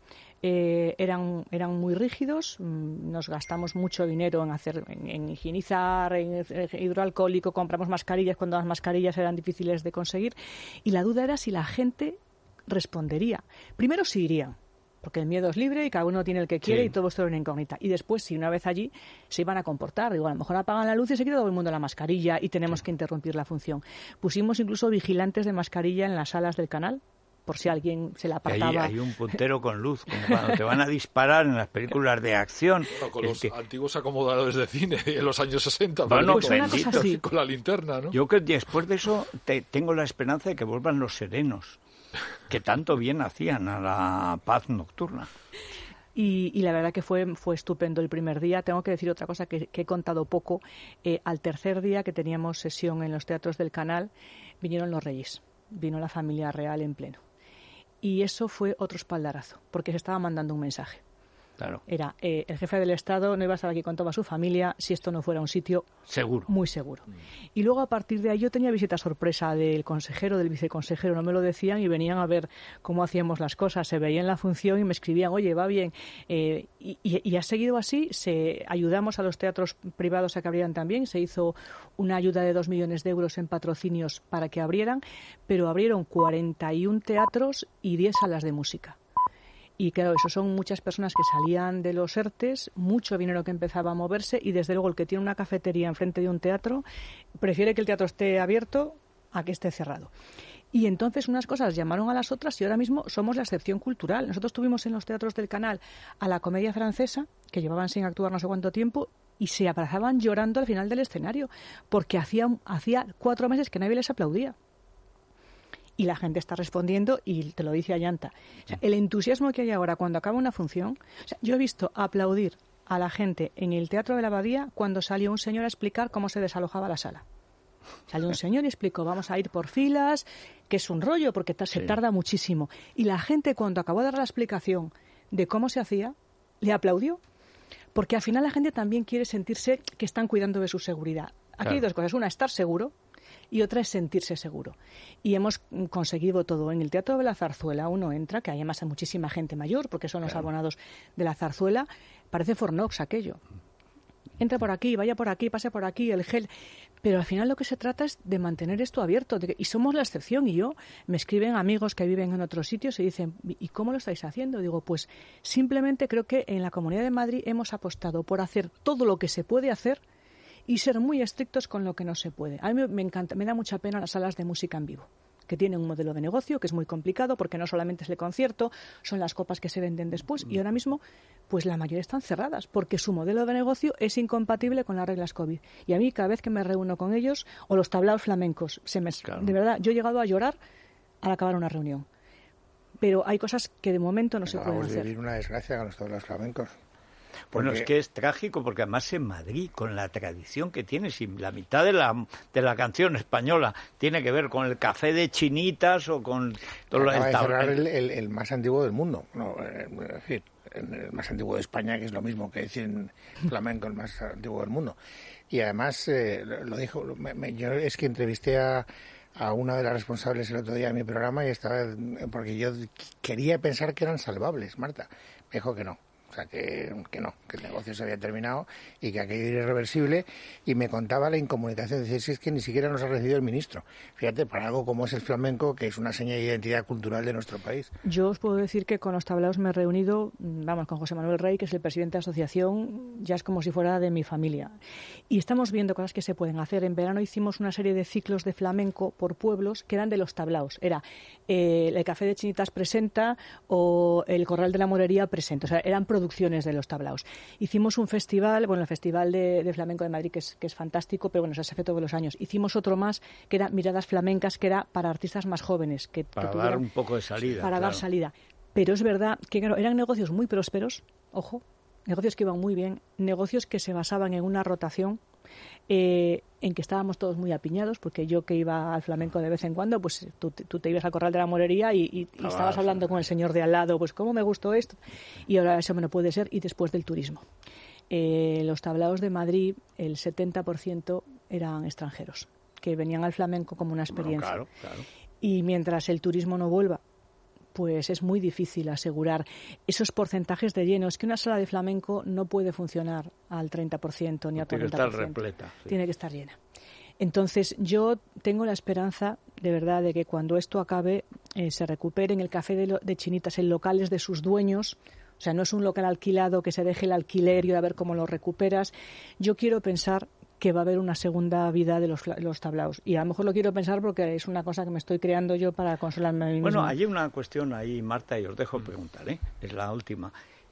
eran muy rígidos. Nos gastamos mucho dinero en higienizar, en hidroalcohólico, compramos mascarillas cuando las mascarillas eran difíciles de conseguir y la duda era si la gente respondería. Primero si irían, porque el miedo es libre y cada uno tiene el que quiere y todo esto era una incógnita. Y después, si una vez allí se iban a comportar, digo, a lo mejor apagan la luz y se queda todo el mundo la mascarilla y tenemos que interrumpir la función. Pusimos incluso vigilantes de mascarilla en las salas del canal, por si alguien se la apartaba. Hay un puntero con luz, como cuando te van a disparar en las películas de acción. No, con los antiguos acomodadores de cine en los años 60, bueno, pues una cosa así. Con la linterna, ¿no? Yo que después de eso tengo la esperanza de que vuelvan los serenos, que tanto bien hacían a la paz nocturna. Y la verdad que fue estupendo el primer día. Tengo que decir otra cosa que he contado poco. Al tercer día que teníamos sesión en los teatros del canal, vinieron los Reyes. Vino la familia real en pleno. Y eso fue otro espaldarazo, porque se estaba mandando un mensaje. Claro. Era, el jefe del Estado no iba a estar aquí con toda su familia si esto no fuera un sitio seguro, muy seguro. Y luego, a partir de ahí, yo tenía visita sorpresa del consejero, del viceconsejero, no me lo decían y venían a ver cómo hacíamos las cosas. Se veían la función y me escribían, oye, va bien. Y ha seguido así. Ayudamos a los teatros privados a que abrieran también. Se hizo una ayuda de 2 millones de euros en patrocinios para que abrieran, pero abrieron 41 teatros y 10 salas de música. Y claro, eso son muchas personas que salían de los ERTES, mucho dinero que empezaba a moverse y desde luego el que tiene una cafetería enfrente de un teatro prefiere que el teatro esté abierto a que esté cerrado. Y entonces unas cosas llamaron a las otras y ahora mismo somos la excepción cultural. Nosotros tuvimos en los teatros del canal a la Comedia Francesa, que llevaban sin actuar no sé cuánto tiempo, y se abrazaban llorando al final del escenario, porque hacía 4 meses que nadie les aplaudía. y la gente está respondiendo y te lo dice Ayanta. O sea, el entusiasmo que hay ahora cuando acaba una función, o sea, yo he visto aplaudir a la gente en el Teatro de la Abadía cuando salió un señor a explicar cómo se desalojaba la sala. Salió un señor y explicó, vamos a ir por filas, que es un rollo porque se tarda muchísimo. Y la gente cuando acabó de dar la explicación de cómo se hacía, le aplaudió. Porque al final la gente también quiere sentirse que están cuidando de su seguridad. Aquí hay dos cosas. Una, estar seguro, y otra es sentirse seguro. Y hemos conseguido todo. En el Teatro de la Zarzuela uno entra, que hay además muchísima gente mayor, porque son los abonados de la Zarzuela, parece Fornox aquello. Entra por aquí, vaya por aquí, pase por aquí, el gel. Pero al final lo que se trata es de mantener esto abierto. Y somos la excepción. Y me escriben amigos que viven en otros sitios y dicen, ¿y cómo lo estáis haciendo? Digo, pues simplemente creo que en la Comunidad de Madrid hemos apostado por hacer todo lo que se puede hacer y ser muy estrictos con lo que no se puede. A mí me encanta, me da mucha pena las salas de música en vivo, que tienen un modelo de negocio que es muy complicado porque no solamente es el concierto, son las copas que se venden después y ahora mismo pues la mayoría están cerradas porque su modelo de negocio es incompatible con las reglas COVID. Y a mí cada vez que me reúno con ellos, o los tablaos flamencos, de verdad, yo he llegado a llorar al acabar una reunión. Pero hay cosas que de momento no se pueden hacer. Vivir una desgracia con los tablaos flamencos. Bueno, es que es trágico porque además en Madrid, con la tradición que tiene, si la mitad de la canción española tiene que ver con el café de Chinitas o con... el más antiguo del mundo, es decir, el más antiguo de España, que es lo mismo que decir en flamenco el más antiguo del mundo. Y además, lo dijo, yo es que entrevisté a una de las responsables el otro día de mi programa y estaba, porque yo quería pensar que eran salvables, Marta. Me dijo que no. O sea, que no, que el negocio se había terminado y que aquello era irreversible, y me contaba la incomunicación, decir, si es que ni siquiera nos ha recibido el ministro. Fíjate, para algo como es el flamenco, que es una seña de identidad cultural de nuestro país. Yo os puedo decir que con los tablaos me he reunido, con José Manuel Rey, que es el presidente de la asociación, ya es como si fuera de mi familia. Y estamos viendo cosas que se pueden hacer. En verano hicimos una serie de ciclos de flamenco por pueblos que eran de los tablaos. Era el Café de Chinitas presenta o el Corral de la Morería presenta. O sea, eran producciones de los tablaos. Hicimos un festival, el Festival de Flamenco de Madrid, que es fantástico, pero se hace todos los años. Hicimos otro más, que era Miradas Flamencas, que era para artistas más jóvenes. Para dar un poco de salida. Para dar salida. Pero es verdad que, eran negocios muy prósperos, ojo, negocios que iban muy bien, negocios que se basaban en una rotación, en que estábamos todos muy apiñados, porque yo que iba al flamenco de vez en cuando, pues tú te ibas al Corral de la Morería y estabas hablando con el señor de al lado, pues cómo me gustó esto, y ahora eso no puede ser. Y después del turismo, los tablaos de Madrid, el 70% eran extranjeros, que venían al flamenco como una experiencia. Bueno, claro. Y mientras el turismo no vuelva, pues es muy difícil asegurar esos porcentajes de lleno. Es que una sala de flamenco no puede funcionar al 30% ni al 40%. Tiene que estar repleta. Sí. Tiene que estar llena. Entonces, yo tengo la esperanza, de verdad, de que cuando esto acabe se recuperen el café de Chinitas en locales de sus dueños. O sea, no es un local alquilado que se deje el alquiler y a ver cómo lo recuperas. Yo quiero pensar que va a haber una segunda vida de los tablaos. Y a lo mejor lo quiero pensar porque es una cosa que me estoy creando yo para consolarme a mí misma. Bueno, hay una cuestión ahí, Marta, y os dejo preguntar, es la última.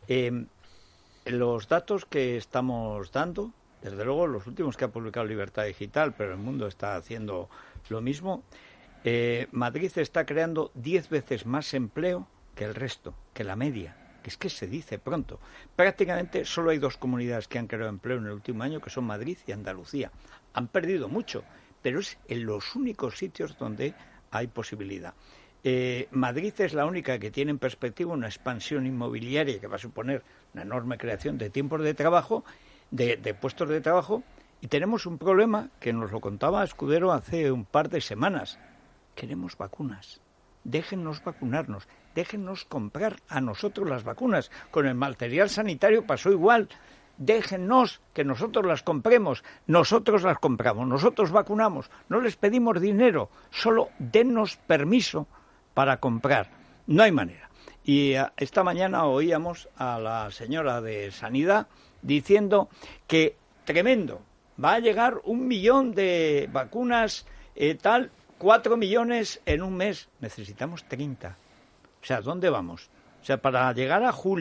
Los datos que estamos dando, desde luego los últimos que ha publicado Libertad Digital, pero el mundo está haciendo lo mismo, Madrid está creando 10 veces más empleo que el resto, que la media. Es que se dice pronto. Prácticamente solo hay 2 comunidades que han creado empleo en el último año, que son Madrid y Andalucía. Han perdido mucho, pero es en los únicos sitios donde hay posibilidad. Madrid es la única que tiene en perspectiva una expansión inmobiliaria que va a suponer una enorme creación de tiempos de trabajo, de puestos de trabajo, y tenemos un problema que nos lo contaba Escudero hace un par de semanas. Queremos vacunas. Déjennos vacunarnos. Déjennos comprar a nosotros las vacunas. Con el material sanitario pasó igual. Déjennos que nosotros las compremos. Nosotros las compramos, nosotros vacunamos. No les pedimos dinero, solo dennos permiso para comprar. No hay manera. Y esta mañana oíamos a la señora de Sanidad diciendo que tremendo, va a llegar 1 millón de vacunas, 4 millones en un mes. Necesitamos 30. O sea, ¿dónde vamos? O sea, para llegar a julio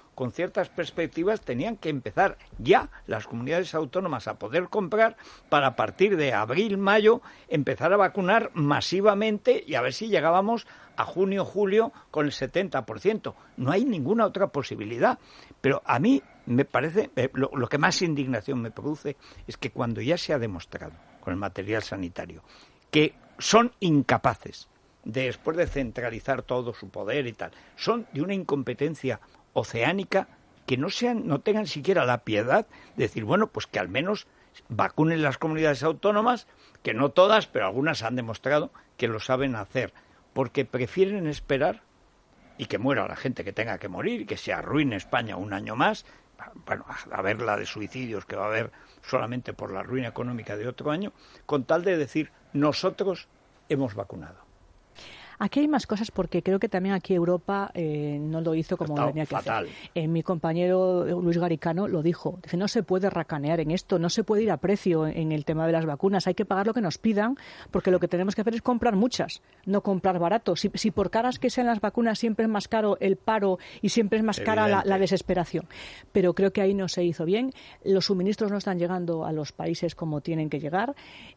con ciertas perspectivas, tenían que empezar ya las comunidades autónomas a poder comprar para a partir de abril, mayo, empezar a vacunar masivamente y a ver si llegábamos a junio, julio con el 70%. No hay ninguna otra posibilidad. Pero a mí me parece, lo que más indignación me produce es que cuando ya se ha demostrado con el material sanitario que son incapaces después de centralizar todo su poder y tal, son de una incompetencia oceánica, que no tengan siquiera la piedad de decir, bueno, pues que al menos vacunen las comunidades autónomas, que no todas, pero algunas han demostrado que lo saben hacer, porque prefieren esperar y que muera la gente que tenga que morir, y que se arruine España un año más, bueno, a ver la de suicidios que va a haber solamente por la ruina económica de otro año, con tal de decir, nosotros hemos vacunado. Aquí hay más cosas porque creo que también aquí Europa no lo hizo como tenía que hacer. Mi compañero Luis Garicano lo dijo. Dice, no se puede racanear en esto, no se puede ir a precio en el tema de las vacunas. Hay que pagar lo que nos pidan porque lo que tenemos que hacer es comprar muchas, no comprar barato. Si por caras que sean las vacunas siempre es más caro el paro y siempre es más cara la desesperación. Pero creo que ahí no se hizo bien. Los suministros no están llegando a los países como tienen que llegar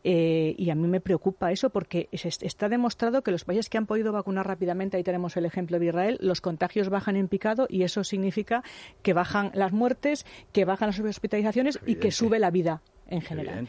y a mí me preocupa eso porque está demostrado que los países que han podido vacunar rápidamente, ahí tenemos el ejemplo de Israel, los contagios bajan en picado y eso significa que bajan las muertes, que bajan las hospitalizaciones y que sube la vida en general.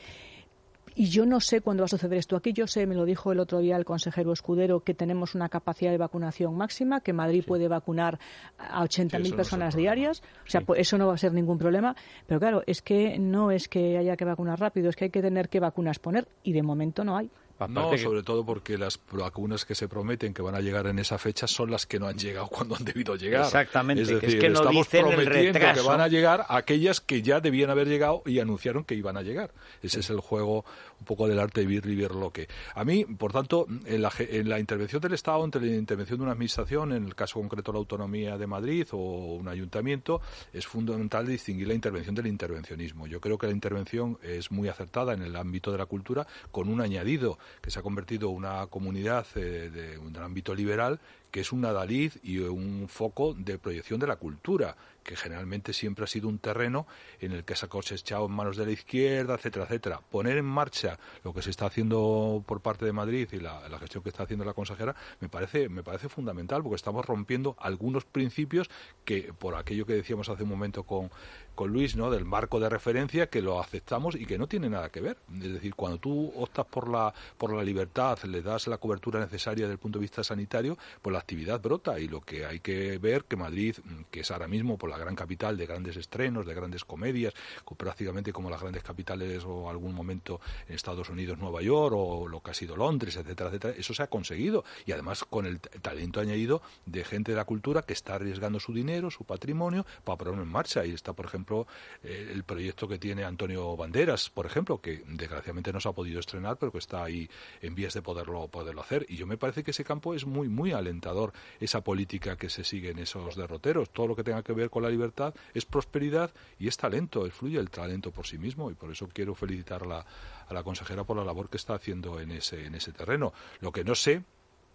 Y yo no sé cuándo va a suceder esto aquí. Yo sé, me lo dijo el otro día el consejero Escudero, que tenemos una capacidad de vacunación máxima, que Madrid puede vacunar a 80.000 personas diarias. O sea, pues eso no va a ser ningún problema. Pero claro, es que no es que haya que vacunar rápido, es que hay que tener qué vacunas poner y de momento no hay. No, sobre todo porque las vacunas que se prometen que van a llegar en esa fecha son las que no han llegado cuando han debido llegar. Exactamente, es decir, que es que no estamos dicen prometiendo el retraso, que van a llegar aquellas que ya debían haber llegado y anunciaron que iban a llegar. Ese es el juego un poco del arte de Birli Birloque. A mí, por tanto, en la intervención del Estado, entre la intervención de una administración, en el caso concreto la Autonomía de Madrid o un ayuntamiento, es fundamental distinguir la intervención del intervencionismo. Yo creo que la intervención es muy acertada en el ámbito de la cultura, con un añadido que se ha convertido una comunidad de un ámbito liberal que es un adalid y un foco de proyección de la cultura, que generalmente siempre ha sido un terreno en el que se ha cosechado en manos de la izquierda, etcétera, etcétera. Poner en marcha lo que se está haciendo por parte de Madrid y la gestión que está haciendo la consejera me parece fundamental, porque estamos rompiendo algunos principios que, por aquello que decíamos hace un momento con Luis, ¿no?, del marco de referencia, que lo aceptamos y que no tiene nada que ver. Es decir, cuando tú optas por la libertad, le das la cobertura necesaria desde el punto de vista sanitario, pues la actividad brota, y lo que hay que ver que Madrid, que es ahora mismo por la gran capital de grandes estrenos, de grandes comedias, prácticamente como las grandes capitales o algún momento en Estados Unidos, Nueva York, o lo que ha sido Londres, etcétera, etcétera, eso se ha conseguido, y además con el talento añadido de gente de la cultura que está arriesgando su dinero, su patrimonio, para ponerlo en marcha. Y está, por ejemplo, el proyecto que tiene Antonio Banderas, por ejemplo, que desgraciadamente no se ha podido estrenar, pero que está ahí en vías de poderlo hacer. Y yo me parece que ese campo es muy, muy alentador, esa política que se sigue en esos derroteros. Todo lo que tenga que ver con la libertad es prosperidad y es talento, fluye el talento por sí mismo, y por eso quiero felicitar a la consejera por la labor que está haciendo en ese terreno. Lo que no sé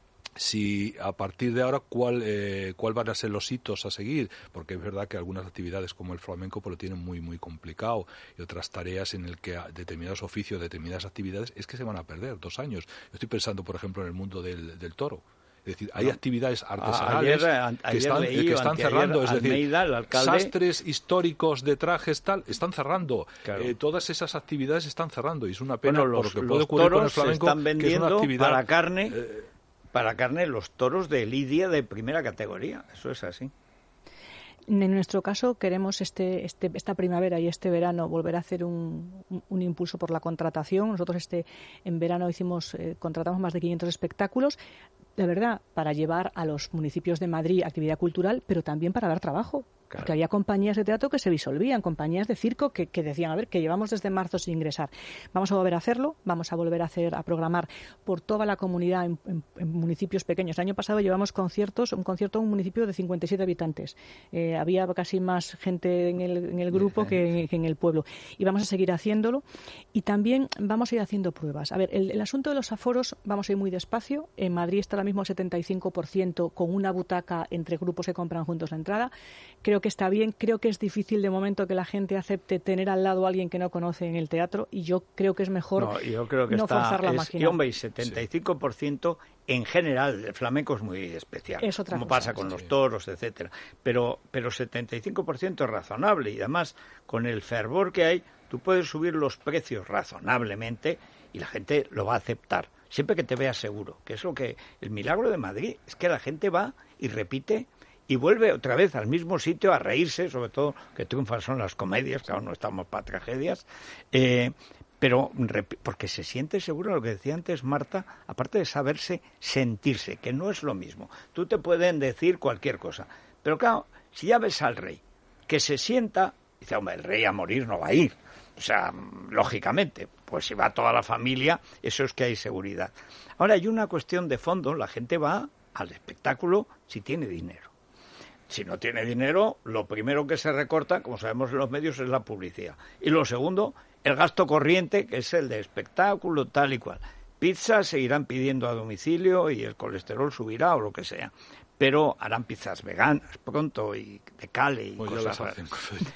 si a partir de ahora cuál van a ser los hitos a seguir, porque es verdad que algunas actividades como el flamenco pues lo tienen muy muy complicado, y otras tareas en el que determinados oficios, determinadas actividades es que se van a perder 2 años. Yo estoy pensando, por ejemplo, en el mundo del toro. Es decir, hay actividades artesanales que están cerrando, es decir, Almeida, sastres históricos de trajes tal, están cerrando. Claro. Todas esas actividades están cerrando, y es una pena, porque puede ocurrir con el flamenco, están vendiendo, que es una actividad para carne los toros de lidia de primera categoría. Eso es así. En nuestro caso queremos esta primavera y este verano volver a hacer un impulso por la contratación. Nosotros en verano contratamos más de 500 espectáculos, de verdad, para llevar a los municipios de Madrid actividad cultural, pero también para dar trabajo. Claro. Porque había compañías de teatro que se disolvían, compañías de circo que decían, a ver, que llevamos desde marzo sin ingresar. Vamos a volver a hacerlo, vamos a volver a programar por toda la comunidad en municipios pequeños. El año pasado llevamos un concierto a un municipio de 57 habitantes. Había casi más gente en el grupo que en el pueblo. Y vamos a seguir haciéndolo. Y también vamos a ir haciendo pruebas. A ver, el asunto de los aforos, vamos a ir muy despacio. En Madrid está ahora mismo el 75% con una butaca entre grupos que compran juntos la entrada. Creo creo que está bien, creo que es difícil de momento que la gente acepte tener al lado a alguien que no conoce en el teatro, y yo creo que es mejor no forzar la máquina. Y hombre, y 75% en general, el flamenco es muy especial, es otra como cosa, pasa con los toros, etcétera. Pero 75% es razonable, y además, con el fervor que hay, tú puedes subir los precios razonablemente y la gente lo va a aceptar, siempre que te veas seguro, que es lo que el milagro de Madrid, es que la gente va y repite y vuelve otra vez al mismo sitio a reírse, sobre todo que triunfan son las comedias, claro, no estamos para tragedias, pero porque se siente seguro, lo que decía antes Marta, aparte de saberse, sentirse, que no es lo mismo. Tú te pueden decir cualquier cosa, pero claro, si ya ves al rey, que se sienta, dice, hombre, el rey a morir no va a ir. O sea, lógicamente, pues si va toda la familia, eso es que hay seguridad. Ahora, hay una cuestión de fondo, la gente va al espectáculo si tiene dinero. Si no tiene dinero, lo primero que se recorta, como sabemos en los medios, es la publicidad. Y lo segundo, el gasto corriente, que es el de espectáculo, tal y cual. Pizzas seguirán pidiendo a domicilio y el colesterol subirá o lo que sea. Pero harán pizzas veganas pronto y de cale y pues cosas raras.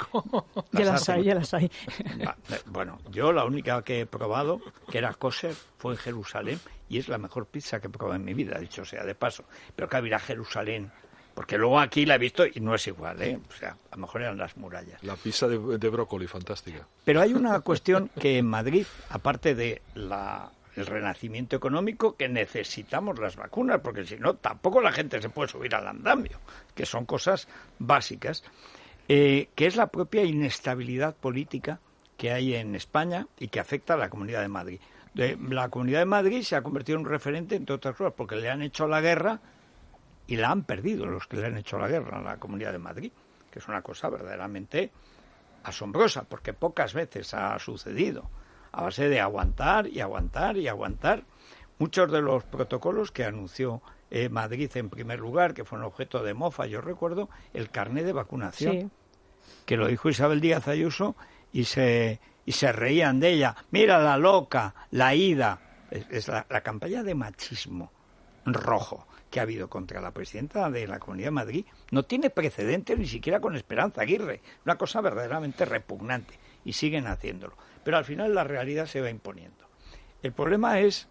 Ya las hay. Bueno, yo la única que he probado, que era kosher, fue en Jerusalén, y es la mejor pizza que he probado en mi vida, dicho sea de paso. Pero que ir a Jerusalén, porque luego aquí la he visto y no es igual, ¿eh? O sea, a lo mejor eran las murallas. La pizza de brócoli, fantástica. Pero hay una cuestión que en Madrid, aparte de el renacimiento económico, que necesitamos las vacunas, porque si no, tampoco la gente se puede subir al andamio, que son cosas básicas, que es la propia inestabilidad política que hay en España y que afecta a la Comunidad de Madrid. La Comunidad de Madrid se ha convertido en un referente, entre otras cosas, porque le han hecho la guerra y la han perdido los que le han hecho la guerra a la Comunidad de Madrid, que es una cosa verdaderamente asombrosa, porque pocas veces ha sucedido, a base de aguantar y aguantar y aguantar. Muchos de los protocolos que anunció Madrid en primer lugar, que fueron objeto de mofa, yo recuerdo el carné de vacunación, sí, que lo dijo Isabel Díaz Ayuso y se reían de ella. Mira la loca, la ida. Es la campaña de machismo rojo que ha habido contra la presidenta de la Comunidad de Madrid no tiene precedentes ni siquiera con Esperanza Aguirre. Una cosa verdaderamente repugnante, y siguen haciéndolo. Pero al final la realidad se va imponiendo. El problema es,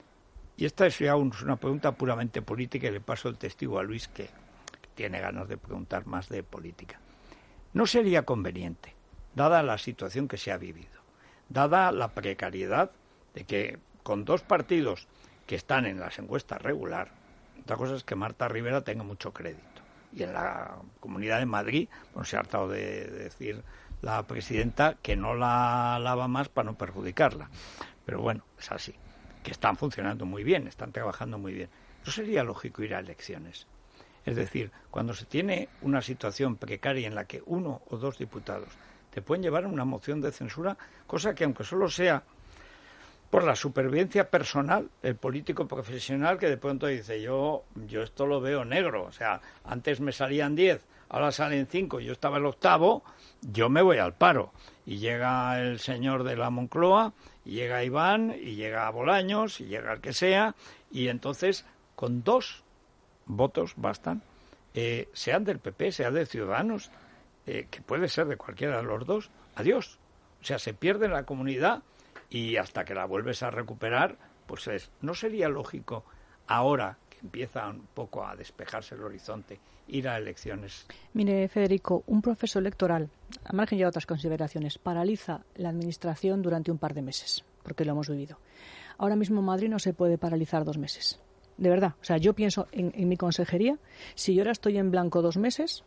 y esta es ya una pregunta puramente política, y le paso el testigo a Luis, que tiene ganas de preguntar más de política. ¿No sería conveniente, dada la situación que se ha vivido, dada la precariedad de que con dos partidos que están en las encuestas regular, otra cosa es que Marta Rivera tenga mucho crédito, y en la Comunidad de Madrid, bueno, se ha hartado de decir la presidenta que no la lava más para no perjudicarla, pero bueno, es así, que están funcionando muy bien, están trabajando muy bien. ¿No sería lógico ir a elecciones? Es decir, cuando se tiene una situación precaria en la que uno o dos diputados te pueden llevar a una moción de censura, cosa que aunque solo sea por la supervivencia personal, el político profesional que de pronto dice, yo esto lo veo negro, o sea, antes me salían 10, ahora salen 5, yo estaba el octavo, yo me voy al paro. Y llega el señor de la Moncloa, y llega Iván, y llega Bolaños, y llega el que sea, y entonces con 2 votos bastan, sean del PP, sean de Ciudadanos, que puede ser de cualquiera de los dos, adiós. O sea, se pierde la comunidad y hasta que la vuelves a recuperar, pues ¿no sería lógico ahora que empieza un poco a despejarse el horizonte, ir a elecciones? Mire, Federico, un proceso electoral, a margen de otras consideraciones, paraliza la administración durante un par de meses, porque lo hemos vivido. Ahora mismo en Madrid no se puede paralizar 2 meses. De verdad, o sea, yo pienso en mi consejería, si yo ahora estoy en blanco 2 meses,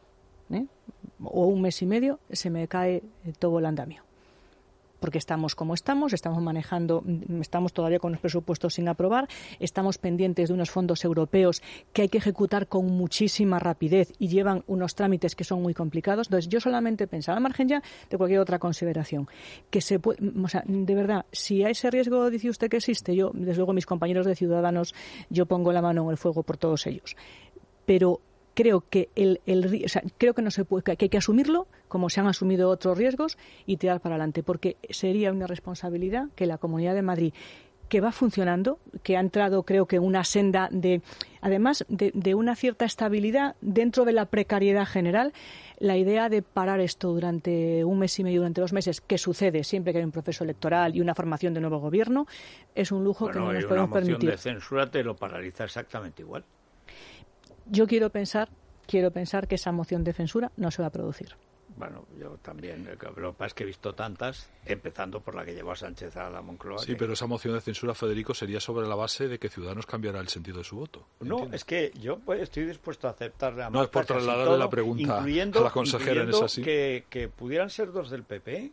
o 1 mes y medio, se me cae todo el andamio. Porque estamos como estamos manejando, estamos todavía con los presupuestos sin aprobar, estamos pendientes de unos fondos europeos que hay que ejecutar con muchísima rapidez y llevan unos trámites que son muy complicados. Entonces, yo solamente pensaba, al margen ya de cualquier otra consideración, que se puede, o sea, de verdad, si a ese riesgo dice usted que existe, yo, desde luego, mis compañeros de Ciudadanos, yo pongo la mano en el fuego por todos ellos. Pero creo que creo que no se puede, que hay que asumirlo como se han asumido otros riesgos y tirar para adelante, porque sería una responsabilidad que la Comunidad de Madrid, que va funcionando, que ha entrado creo que en una senda de, además de una cierta estabilidad dentro de la precariedad general, la idea de parar esto durante un mes y medio, durante 2 meses, que sucede siempre que hay un proceso electoral y una formación de nuevo gobierno, es un lujo que no nos podemos permitir. Una moción de censura te lo paraliza exactamente igual. Yo quiero pensar que esa moción de censura no se va a producir. Bueno, yo también. Lo que pasa es que he visto tantas, empezando por la que llevó a Sánchez a la Moncloa. Sí, pero esa moción de censura, Federico, sería sobre la base de que Ciudadanos cambiará el sentido de su voto. No, ¿entiendes? Es que yo estoy dispuesto a aceptarle a No, es por trasladarle la pregunta a la consejera en esa sí. Que pudieran ser 2 del PP.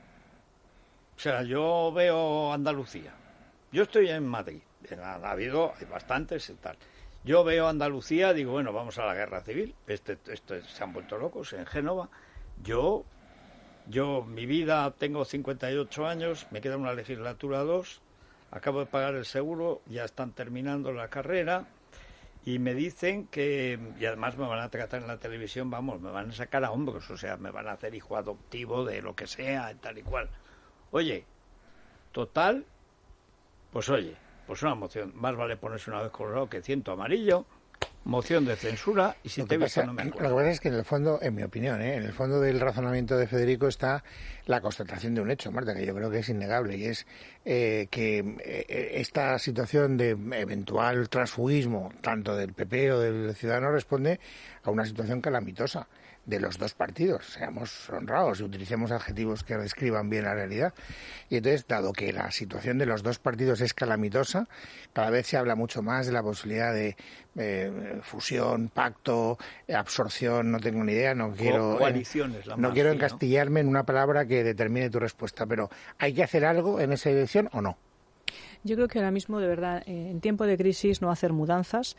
O sea, yo veo Andalucía. Yo estoy en Madrid. Hay bastantes y tal. Yo veo Andalucía, digo, bueno, vamos a la guerra civil. Se han vuelto locos en Génova. Yo, mi vida, tengo 58 años, me queda una legislatura 2, acabo de pagar el seguro, ya están terminando la carrera y me dicen que, y además me van a tratar en la televisión, vamos, me van a sacar a hombros, o sea, me van a hacer hijo adoptivo de lo que sea, tal y cual. Oye, total, pues una moción, más vale ponerse una vez colorado que 100 amarillo. Moción de censura y si te ves no me acuerdo. Lo que pasa es que en el fondo, en mi opinión, en el fondo del razonamiento de Federico está la constatación de un hecho, Marta, que yo creo que es innegable, y es que esta situación de eventual transfugismo, tanto del PP o del Ciudadanos, responde a una situación calamitosa de los 2 partidos, seamos honrados y utilicemos adjetivos que describan bien la realidad. Y entonces, dado que la situación de los 2 partidos es calamitosa, cada vez se habla mucho más de la posibilidad de fusión, pacto, absorción, no tengo ni idea, no quiero encastillarme en una palabra que determine tu respuesta, pero ¿hay que hacer algo en esa dirección o no? Yo creo que ahora mismo, de verdad, en tiempo de crisis no hacer mudanzas.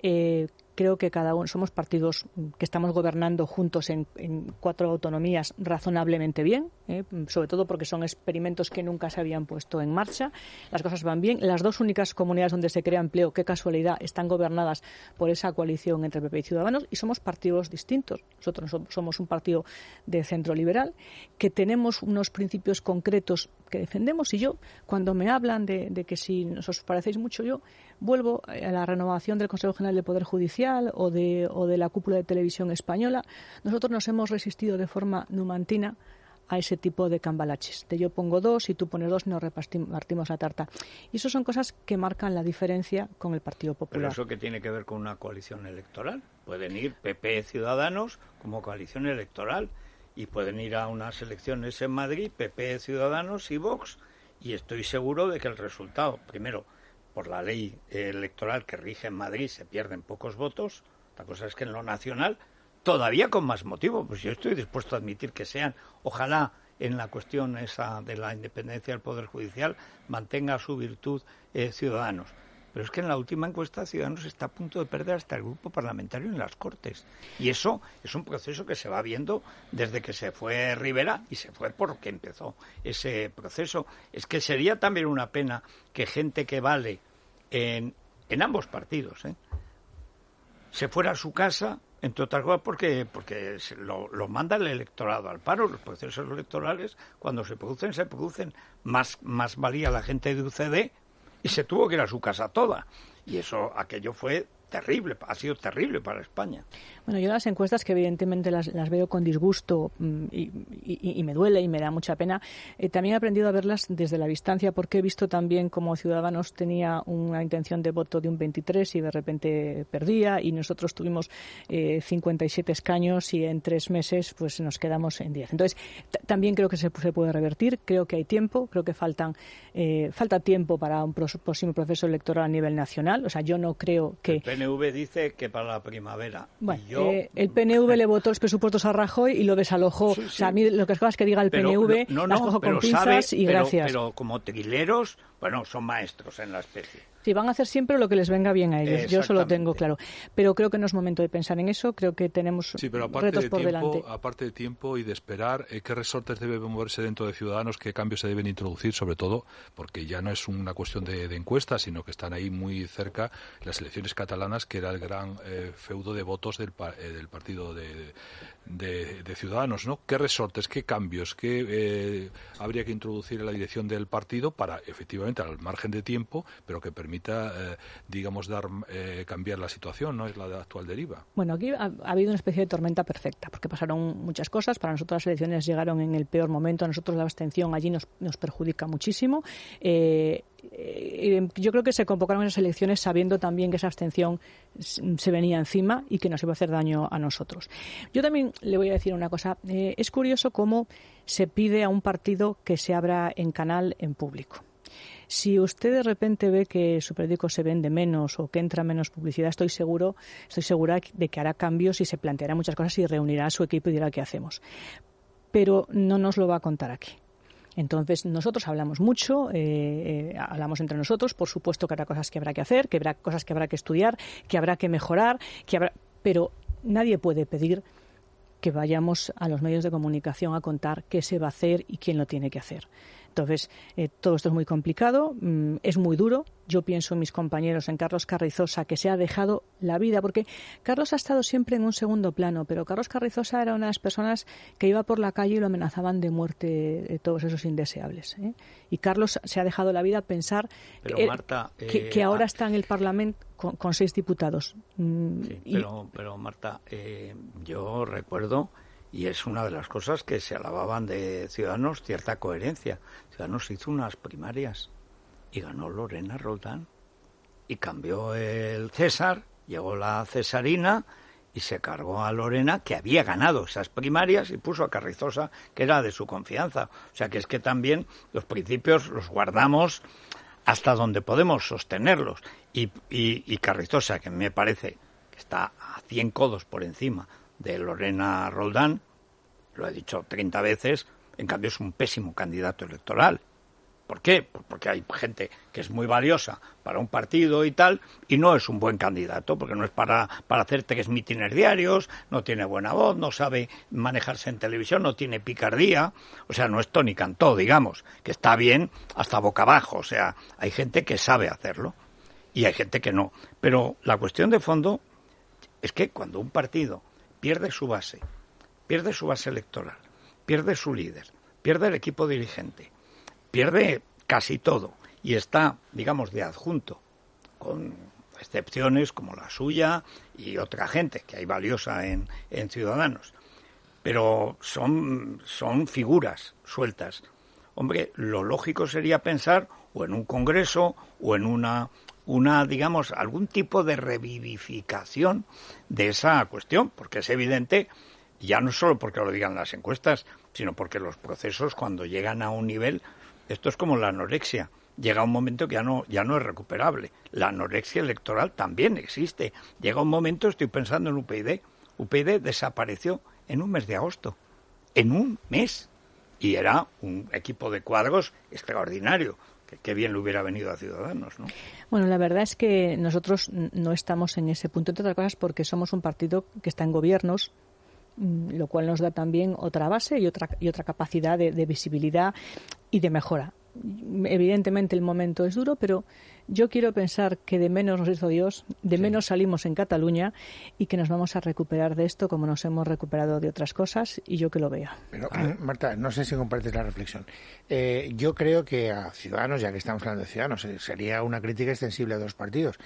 Creo que cada uno somos partidos que estamos gobernando juntos en 4 autonomías razonablemente bien, sobre todo porque son experimentos que nunca se habían puesto en marcha. Las cosas van bien. Las 2 únicas comunidades donde se crea empleo, qué casualidad, están gobernadas por esa coalición entre PP y Ciudadanos, y somos partidos distintos. Nosotros somos un partido de centro liberal que tenemos unos principios concretos que defendemos, y yo, cuando me hablan de que si nos os parecéis mucho, yo vuelvo a la renovación del Consejo General del Poder Judicial o de la cúpula de televisión española. Nosotros nos hemos resistido de forma numantina a ese tipo de cambalaches. De yo pongo 2 y tú pones 2 y nos repartimos la tarta. Y eso son cosas que marcan la diferencia con el Partido Popular. ¿Pero eso qué tiene que ver con una coalición electoral? Pueden ir PP Ciudadanos como coalición electoral y pueden ir a unas elecciones en Madrid, PP Ciudadanos y Vox, y estoy seguro de que el resultado, primero, por la ley electoral que rige en Madrid se pierden pocos votos. La cosa es que en lo nacional, todavía con más motivo, pues yo estoy dispuesto a admitir que sean, ojalá en la cuestión esa de la independencia del Poder Judicial mantenga su virtud Ciudadanos. Pero es que en la última encuesta Ciudadanos está a punto de perder hasta el grupo parlamentario en las Cortes. Y eso es un proceso que se va viendo desde que se fue Rivera, y se fue porque empezó ese proceso. Es que sería también una pena que gente que vale en ambos partidos se fuera a su casa, entre otras cosas porque lo manda el electorado al paro. Los procesos electorales, cuando se producen, más valía la gente de UCD, y se tuvo que ir a su casa toda. Y aquello fue terrible, ha sido terrible para España. Bueno, yo las encuestas, que evidentemente las veo con disgusto y me duele y me da mucha pena, también he aprendido a verlas desde la distancia, porque he visto también cómo Ciudadanos tenía una intención de voto de un 23 y de repente perdía, y nosotros tuvimos 57 escaños y en 3 meses pues nos quedamos en 10. Entonces, también creo que se puede revertir, creo que hay tiempo, creo que falta tiempo para un próximo proceso electoral a nivel nacional. O sea, yo no creo que... El PNV dice que para la primavera. Bueno, el PNV le votó los presupuestos a Rajoy y lo desalojó. Sí, sí. O sea, a mí lo que es que diga el PNV las cojo con pinzas y gracias. Pero como trileros, bueno, son maestros en la especie. Sí, van a hacer siempre lo que les venga bien a ellos. Yo eso lo tengo claro. Pero creo que no es momento de pensar en eso. Creo que tenemos retos por delante. Aparte de tiempo y de esperar, ¿qué resortes deben moverse dentro de Ciudadanos? ¿Qué cambios se deben introducir? Sobre todo, porque ya no es una cuestión de encuestas, sino que están ahí muy cerca las elecciones catalanas, que era el gran feudo de votos del partido de Ciudadanos, ¿no? ¿Qué resortes, qué cambios, qué habría que introducir en la dirección del partido para efectivamente obviamente al margen de tiempo, pero que permita, digamos, cambiar la situación, ¿no? Es la actual deriva. Bueno, aquí ha habido una especie de tormenta perfecta, porque pasaron muchas cosas. Para nosotros las elecciones llegaron en el peor momento. A nosotros la abstención allí nos perjudica muchísimo. Yo creo que se convocaron esas elecciones sabiendo también que esa abstención se venía encima y que nos iba a hacer daño a nosotros. Yo también le voy a decir una cosa. Es curioso cómo se pide a un partido que se abra en canal en público. Si usted de repente ve que su periódico se vende menos o que entra menos publicidad, estoy segura de que hará cambios y se planteará muchas cosas y reunirá a su equipo y dirá qué hacemos. Pero no nos lo va a contar aquí. Entonces, nosotros hablamos mucho, hablamos entre nosotros, por supuesto que habrá cosas que habrá que hacer, que habrá cosas que habrá que estudiar, que habrá que mejorar, pero nadie puede pedir que vayamos a los medios de comunicación a contar qué se va a hacer y quién lo tiene que hacer. Entonces, todo esto es muy complicado, es muy duro. Yo pienso en mis compañeros, en Carlos Carrizosa, que se ha dejado la vida, porque Carlos ha estado siempre en un segundo plano, pero Carlos Carrizosa era una de las personas que iba por la calle y lo amenazaban de muerte todos esos indeseables. Y Carlos se ha dejado la vida pensar que ahora está en el Parlamento con 6 diputados. Sí, pero Marta, yo recuerdo... Y es una de las cosas que se alababan de Ciudadanos, cierta coherencia. Ciudadanos hizo unas primarias y ganó Lorena Roldán. Y cambió el César, llegó la Cesarina y se cargó a Lorena, que había ganado esas primarias, y puso a Carrizosa, que era de su confianza. O sea que es que también los principios los guardamos hasta donde podemos sostenerlos. Y Carrizosa, que me parece que está a 100 codos por encima de Lorena Roldán, lo he dicho 30 veces, en cambio es un pésimo candidato electoral. ¿Por qué? Pues porque hay gente que es muy valiosa para un partido y tal, y no es un buen candidato, porque no es para hacer 3 mítines diarios, no tiene buena voz, no sabe manejarse en televisión, no tiene picardía, o sea, no es Toni Cantó, digamos, que está bien hasta boca abajo, o sea, hay gente que sabe hacerlo, y hay gente que no. Pero la cuestión de fondo es que cuando un partido pierde su base electoral, pierde su líder, pierde el equipo dirigente, pierde casi todo y está, digamos, de adjunto, con excepciones como la suya y otra gente que hay valiosa en Ciudadanos, pero son figuras sueltas. Hombre, lo lógico sería pensar o en un congreso o en una digamos, algún tipo de revivificación de esa cuestión, porque es evidente, ya no solo porque lo digan las encuestas, sino porque los procesos cuando llegan a un nivel, esto es como la anorexia, llega un momento que ya no es recuperable. La anorexia electoral también existe. Llega un momento, estoy pensando en UPyD desapareció en un mes de agosto, en un mes, y era un equipo de cuadros extraordinario. Qué bien le hubiera venido a Ciudadanos, ¿no? Bueno, la verdad es que nosotros no estamos en ese punto, entre otras cosas porque somos un partido que está en gobiernos, lo cual nos da también otra base y otra capacidad de visibilidad y de mejora. Evidentemente el momento es duro, pero yo quiero pensar que de menos nos hizo Dios, de menos salimos en Cataluña y que nos vamos a recuperar de esto como nos hemos recuperado de otras cosas, y yo que lo vea. Pero, Marta, no sé si compartes la reflexión. Yo creo que a Ciudadanos, ya que estamos hablando de Ciudadanos, sería una crítica extensible a dos partidos.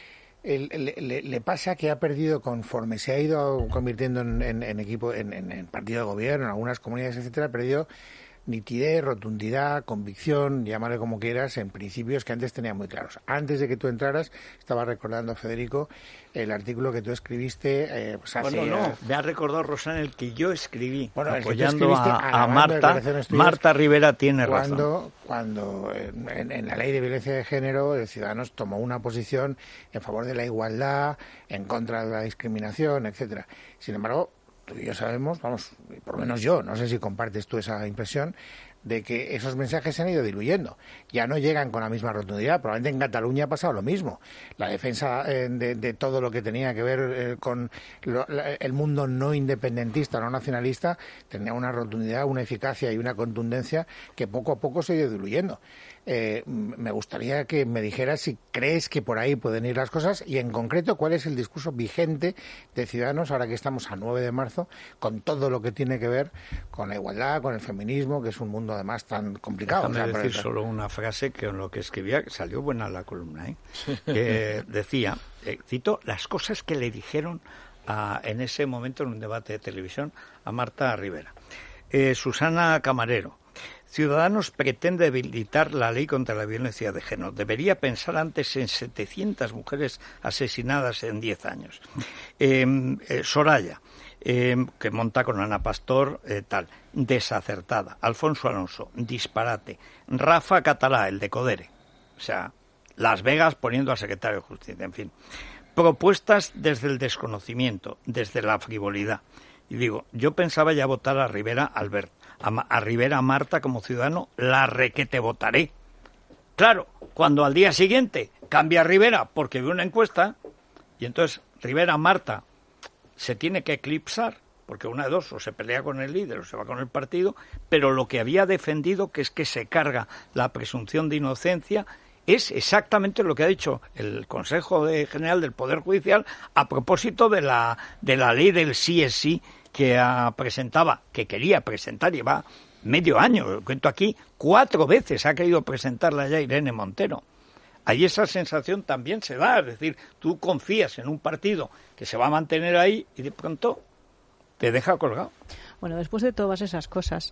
Le pasa que ha perdido, conforme se ha ido convirtiendo en equipo, en partido de gobierno, en algunas comunidades, etcétera, ha perdido nitidez, rotundidad, convicción, llámale como quieras, en principios que antes tenía muy claros. Antes de que tú entraras, estaba recordando, Federico, el artículo que tú escribiste. Me ha recordado, Rosana, el que yo escribí, bueno, apoyando a Marta. Marta Rivera tiene razón. Cuando en la ley de violencia de género, el Ciudadanos tomó una posición en favor de la igualdad, en contra de la discriminación, etcétera. Sin embargo, tú y yo sabemos, vamos, por lo menos yo, no sé si compartes tú esa impresión, de que esos mensajes se han ido diluyendo. Ya no llegan con la misma rotundidad. Probablemente en Cataluña ha pasado lo mismo. La defensa de todo lo que tenía que ver con el mundo no independentista, no nacionalista, tenía una rotundidad, una eficacia y una contundencia que poco a poco se ha ido diluyendo. Me gustaría que me dijeras si crees que por ahí pueden ir las cosas y, en concreto, cuál es el discurso vigente de Ciudadanos ahora que estamos a 9 de marzo con todo lo que tiene que ver con la igualdad, con el feminismo, que es un mundo mundo además tan complicado. Déjame decir solo una frase que en lo que escribía, que salió buena la columna, que decía, cito, las cosas que le dijeron en ese momento en un debate de televisión a Marta Rivera. Susana Camarero. Ciudadanos pretende debilitar la ley contra la violencia de género. Debería pensar antes en 700 mujeres asesinadas en 10 años. Soraya, que monta con Ana Pastor, desacertada. Alfonso Alonso, disparate. Rafa Catalá, el de Codere. O sea, Las Vegas poniendo al secretario de Justicia, en fin. Propuestas desde el desconocimiento, desde la frivolidad. Y digo, yo pensaba ya votar a Rivera Albert, a Rivera Marta como ciudadano, la requete votaré. Claro, cuando al día siguiente cambia Rivera porque ve una encuesta, y entonces Rivera Marta se tiene que eclipsar, porque una de dos, o se pelea con el líder o se va con el partido, pero lo que había defendido, que es que se carga la presunción de inocencia, es exactamente lo que ha dicho el Consejo General del Poder Judicial a propósito de la ley del sí es sí que quería presentar, lleva medio año, cuento aquí, 4 veces ha querido presentarla ya Irene Montero. Ahí esa sensación también se da, es decir, tú confías en un partido que se va a mantener ahí y de pronto te deja colgado. Bueno, después de todas esas cosas,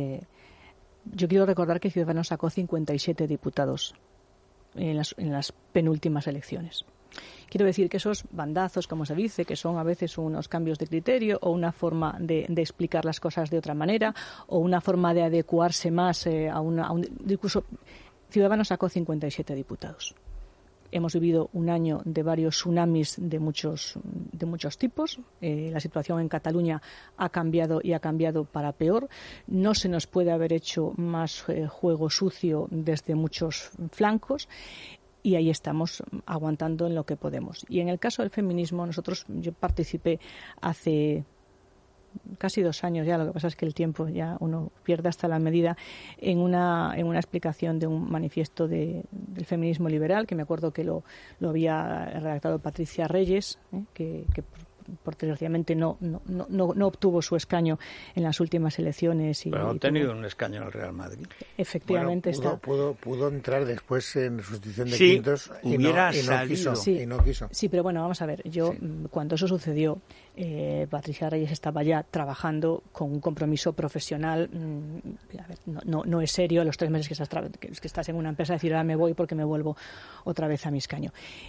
yo quiero recordar que Ciudadanos sacó 57 diputados en las penúltimas elecciones. Quiero decir que esos bandazos, como se dice, que son a veces unos cambios de criterio o una forma de explicar las cosas de otra manera o una forma de adecuarse más a un discurso. Ciudadanos sacó 57 diputados. Hemos vivido un año de varios tsunamis de muchos tipos. La situación en Cataluña ha cambiado y ha cambiado para peor. No se nos puede haber hecho más juego sucio desde muchos flancos. Y ahí estamos aguantando en lo que podemos. Y en el caso del feminismo, yo participé hace casi 2 años ya, lo que pasa es que el tiempo ya uno pierde hasta la medida, en una explicación de un manifiesto del feminismo liberal, que me acuerdo que lo había redactado Patricia Reyes, que por desgraciadamente no obtuvo su escaño en las últimas elecciones. Pero ha tenido un escaño en el Real Madrid. Efectivamente. Pudo entrar después en sustitución de sí, Quintos y no quiso. Sí, pero bueno, vamos a ver. Cuando eso sucedió, Patricia Reyes estaba ya trabajando con un compromiso profesional. A ver, no es serio los 3 meses que estás en una empresa decir ahora me voy porque me vuelvo otra vez a mi escaño.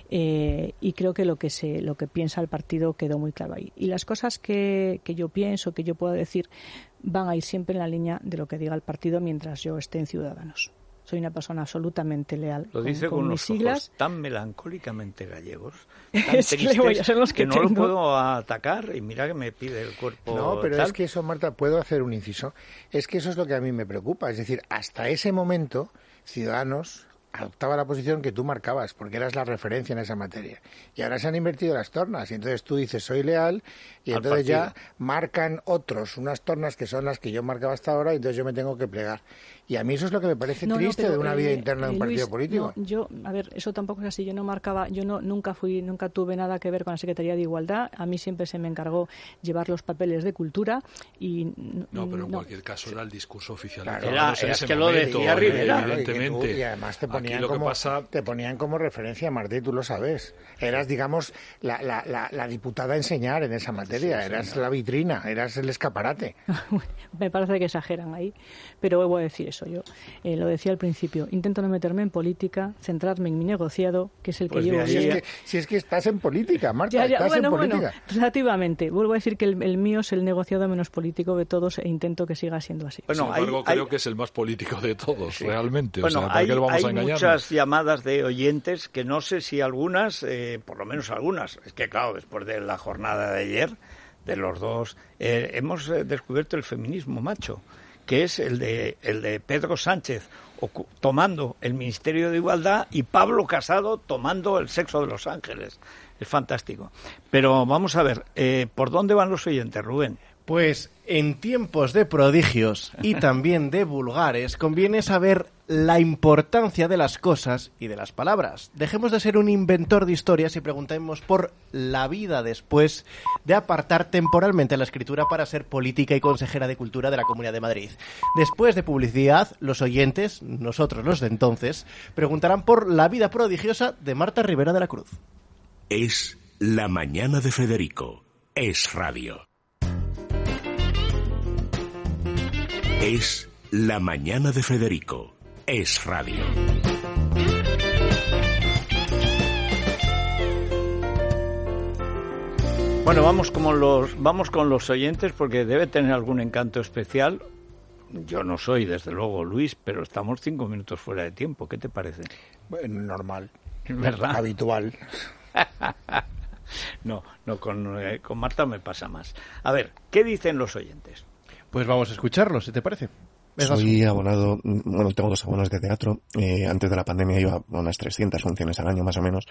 Y creo que lo que piensa el partido quedó muy claro ahí. Y las cosas que yo pienso, que yo puedo decir, van a ir siempre en la línea de lo que diga el partido mientras yo esté en Ciudadanos. Soy una persona absolutamente leal. Lo dice con mis unos siglas. Ojos tan melancólicamente gallegos, tan es tristes, que no lo puedo atacar y mira que me pide el cuerpo. No, pero tal. es que eso, Marta, puedo hacer un inciso. Es que eso es lo que a mí me preocupa. Es decir, hasta ese momento, Ciudadanos adoptaba la posición que tú marcabas, porque eras la referencia en esa materia. Y ahora se han invertido las tornas, y entonces tú dices, soy leal, y entonces ya marcan otros unas tornas que son las que yo marcaba hasta ahora, y entonces yo me tengo que plegar. Y a mí eso es lo que me parece triste de una vida interna de un partido político. A ver, eso tampoco es así. Yo no marcaba, nunca tuve nada que ver con la Secretaría de Igualdad. A mí siempre se me encargó llevar los papeles de cultura y... No, pero en cualquier caso era el discurso oficial. Claro, era que lo decía Rivera. Evidentemente. Y además te ponían como referencia, Martí, tú lo sabes. Eras, digamos, la diputada a enseñar en esa materia. Eras la vitrina, eras el escaparate. Me parece que exageran ahí, pero voy a decir eso. Yo lo decía al principio, intento no meterme en política, centrarme en mi negociado, que es el que llevo. Si es que estás en política, Marta, en política. Bueno, relativamente. Vuelvo a decir que el mío es el negociado menos político de todos e intento que siga siendo así. Bueno, sin embargo, creo que es el más político de todos, realmente. Bueno, o sea, ¿para qué lo vamos a engañar? Hay muchas llamadas de oyentes que no sé si algunas, por lo menos algunas, es que claro, después de la jornada de ayer, de los dos, hemos descubierto el feminismo macho, que es el de Pedro Sánchez tomando el Ministerio de Igualdad y Pablo Casado tomando el sexo de los ángeles. Es fantástico. Pero vamos a ver, ¿por dónde van los oyentes, Rubén? Pues en tiempos de prodigios y también de vulgares conviene saber la importancia de las cosas y de las palabras. Dejemos de ser un inventor de historias y preguntemos por la vida después de apartar temporalmente la escritura para ser política y consejera de Cultura de la Comunidad de Madrid. Después de publicidad, los oyentes, nosotros los de entonces, preguntarán por la vida prodigiosa de Marta Rivera de la Cruz. Es La Mañana de Federico. Es radio. Es La Mañana de Federico. Es radio. Bueno, vamos con los oyentes porque debe tener algún encanto especial. Yo no soy, desde luego, Luis, pero estamos 5 minutos fuera de tiempo. ¿Qué te parece? Bueno, normal. ¿Verdad? Habitual. No, con Marta me pasa más. A ver, ¿qué dicen los oyentes? Pues vamos a escucharlos, si te parece. Soy abonado, bueno, tengo 2 abonos de teatro. Antes de la pandemia iba a unas 300 funciones al año más o menos,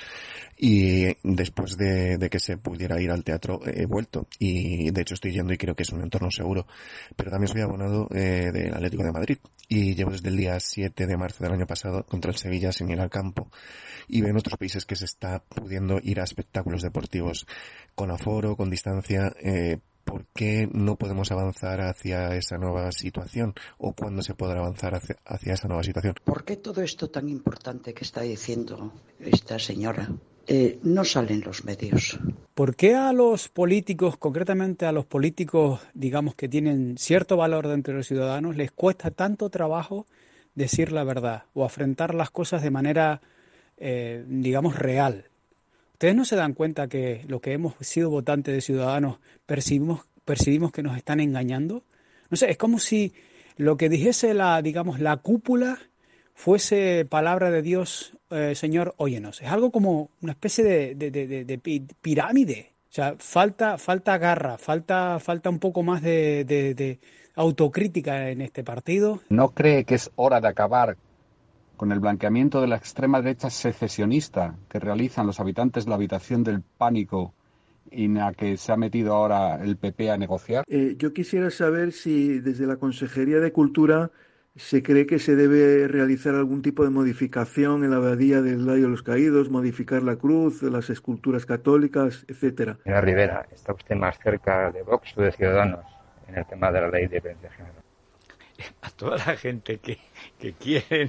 y después de que se pudiera ir al teatro he vuelto, y de hecho estoy yendo y creo que es un entorno seguro. Pero también soy abonado del Atlético de Madrid y llevo desde el día 7 de marzo del año pasado contra el Sevilla sin ir al campo, y veo en otros países que se está pudiendo ir a espectáculos deportivos con aforo, con distancia. ¿Por qué no podemos avanzar hacia esa nueva situación? ¿O cuándo se podrá avanzar hacia esa nueva situación? ¿Por qué todo esto tan importante que está diciendo esta señora no sale en los medios? ¿Por qué a los políticos, concretamente a los políticos, digamos, que tienen cierto valor entre los ciudadanos, les cuesta tanto trabajo decir la verdad o afrontar las cosas de manera, digamos, real? ¿Ustedes no se dan cuenta que lo que hemos sido votantes de Ciudadanos percibimos que nos están engañando? No sé, es como si lo que dijese la cúpula fuese palabra de Dios, Señor, óyenos. Es algo como una especie de pirámide. O sea, falta garra, falta un poco más de autocrítica en este partido. ¿No cree que es hora de acabar con el blanqueamiento de la extrema derecha secesionista que realizan los habitantes de la habitación del pánico y en la que se ha metido ahora el PP a negociar? Yo quisiera saber si desde la Consejería de Cultura se cree que se debe realizar algún tipo de modificación en la abadía del Valle de los Caídos, modificar la cruz, las esculturas católicas, etcétera. Señora Rivera, ¿está usted más cerca de Vox o de Ciudadanos en el tema de la ley de violencia de género? A toda la gente que quieren,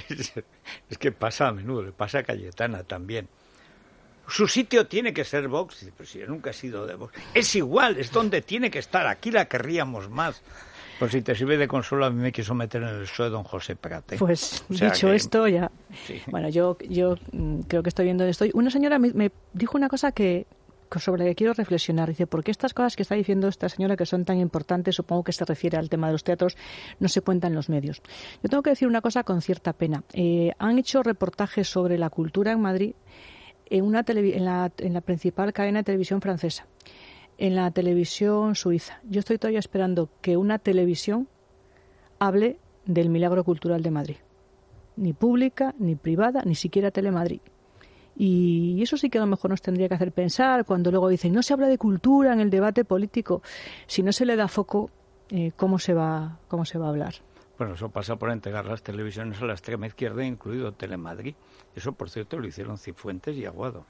es que pasa a menudo, le pasa a Cayetana también. Su sitio tiene que ser Vox, pero si yo nunca he sido de Vox. Es igual, es donde tiene que estar, aquí la querríamos más. Pues si te sirve de consuelo, a mí me quiso meter en el PSOE don José Prat. Pues dicho esto ya, sí. Bueno, yo creo que estoy viendo esto. Una señora me dijo una cosa sobre la que quiero reflexionar. Dice, ¿por qué estas cosas que está diciendo esta señora que son tan importantes, supongo que se refiere al tema de los teatros, no se cuentan en los medios? Yo tengo que decir una cosa con cierta pena. Han hecho reportajes sobre la cultura en Madrid en la principal cadena de televisión francesa, en la televisión suiza. Yo estoy todavía esperando que una televisión hable del milagro cultural de Madrid. Ni pública, ni privada, ni siquiera Telemadrid. Y eso sí que a lo mejor nos tendría que hacer pensar cuando luego dicen no se habla de cultura en el debate político. Si no se le da foco, ¿cómo se va a hablar? Bueno, eso pasa por entregar las televisiones a la extrema izquierda, incluido Telemadrid. Eso, por cierto, lo hicieron Cifuentes y Aguado.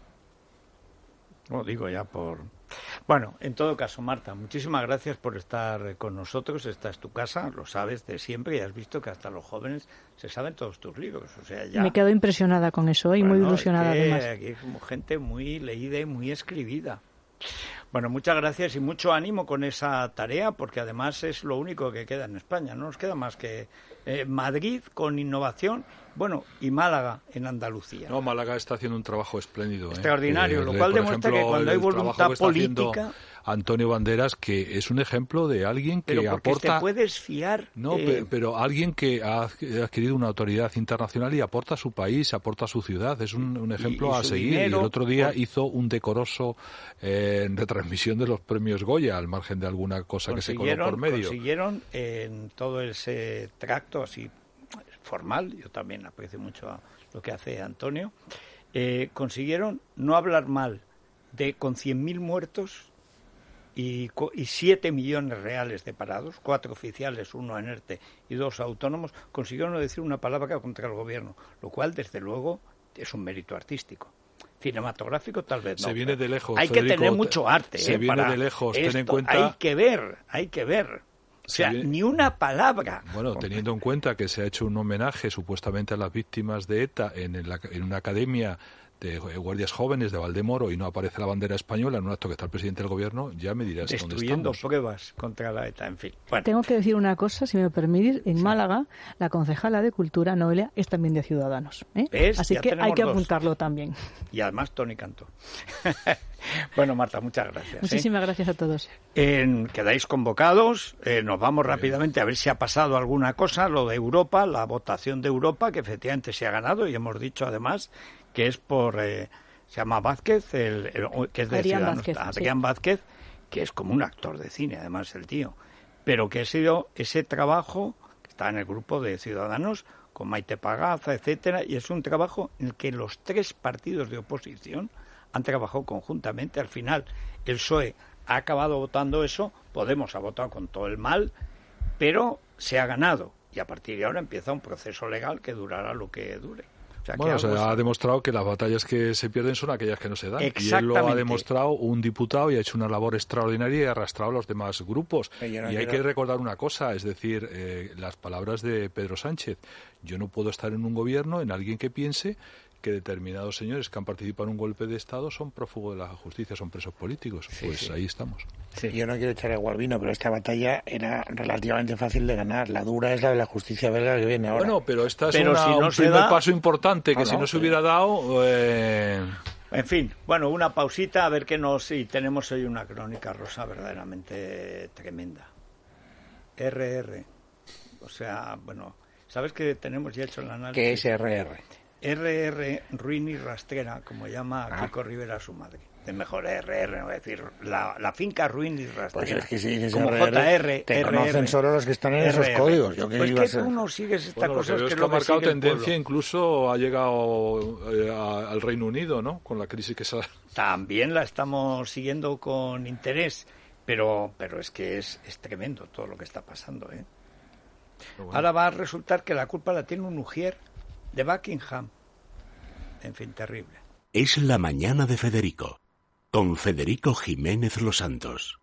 Lo digo ya por... Bueno, en todo caso, Marta, muchísimas gracias por estar con nosotros. Esta es tu casa, lo sabes de siempre, y has visto que hasta los jóvenes se saben todos tus libros. O sea, ya... Me quedo impresionada con eso y muy ilusionada además. Aquí hay como gente muy leída y muy escribida. Bueno, muchas gracias y mucho ánimo con esa tarea, porque además es lo único que queda en España. No nos queda más que Madrid con innovación, bueno, y Málaga en Andalucía. No, Málaga está haciendo un trabajo espléndido. Extraordinario, lo cual demuestra que cuando hay voluntad política... Antonio Banderas, que es un ejemplo de alguien que pero porque aporta... te puedes fiar... No, pero alguien que ha adquirido una autoridad internacional y aporta a su país, aporta a su ciudad. Es un ejemplo a seguir. Dinero, y el otro día hizo un decoroso retransmisión de los premios Goya, al margen de alguna cosa que se coló por medio. Consiguieron en todo ese tracto así formal, yo también aprecio mucho lo que hace Antonio, consiguieron no hablar mal de con 100.000 muertos y 7 millones reales de parados, 4 oficiales, 1 en ERTE y 2 autónomos, consiguió no decir una palabra contra el gobierno, lo cual, desde luego, es un mérito artístico. Cinematográfico tal vez no. Se viene de lejos, hay Federico, que tener mucho arte. Se viene de lejos, ten en cuenta... Hay que ver. O sea, ni una palabra. Bueno, teniendo en cuenta que se ha hecho un homenaje supuestamente a las víctimas de ETA en una academia de guardias jóvenes de Valdemoro y no aparece la bandera española en un acto que está el presidente del gobierno, ya me dirás dónde estamos. Destruyendo pruebas contra la ETA, en fin. Bueno. Tengo que decir una cosa, si me permitís. En Málaga, la concejala de Cultura, Noelia, es también de Ciudadanos. Así que hay que apuntarlo también. Y además Toni Cantó. Bueno, Marta, muchas gracias. Muchísimas gracias a todos. Quedáis convocados. Nos vamos rápidamente a ver si ha pasado alguna cosa. Lo de Europa, la votación de Europa, que efectivamente se ha ganado, y hemos dicho además que es por... se llama Vázquez, que es de Ciudadanos. Adrián Vázquez, que es como un actor de cine, además, el tío. Pero que ha sido ese trabajo, que está en el grupo de Ciudadanos, con Maite Pagaza, etcétera, y es un trabajo en el que los 3 partidos de oposición han trabajado conjuntamente. Al final, el PSOE ha acabado votando eso, Podemos ha votado con todo el mal, pero se ha ganado. Y a partir de ahora empieza un proceso legal que durará lo que dure. O sea, bueno, se ha demostrado que las batallas que se pierden son aquellas que no se dan. Y él lo ha demostrado un diputado y ha hecho una labor extraordinaria y ha arrastrado a los demás grupos. Y hay que recordar una cosa, es decir, las palabras de Pedro Sánchez. Yo no puedo estar en un gobierno, en alguien que piense que determinados señores que han participado en un golpe de Estado son prófugos de la justicia, son presos políticos. Ahí estamos. Sí. Yo no quiero echar agua al vino, pero esta batalla era relativamente fácil de ganar. La dura es la de la justicia belga que viene ahora. Bueno, pero esta es un primer paso importante que si no se hubiera dado... En fin, bueno, una pausita a ver qué nos... Y tenemos hoy una crónica, Rosa, verdaderamente tremenda. RR. O sea, bueno, ¿sabes que tenemos ya hecho el análisis? ¿Qué es RR? RR, ruin y rastrera, como llama Kiko Rivera a su madre. De mejor RR, no voy a decir, la finca ruin y rastrera. Pues es que si dices como RR, JR, te conocen solo los que están en esos códigos. Yo pues que tú no sigues estas cosas que lo ha marcado tendencia, incluso ha llegado al Reino Unido, ¿no? Con la crisis que se ha... También la estamos siguiendo con interés, pero es que es tremendo todo lo que está pasando, ¿eh? Bueno. Ahora va a resultar que la culpa la tiene un ujier de Buckingham. En fin, terrible. Es la mañana de Federico, con Federico Jiménez Los Santos.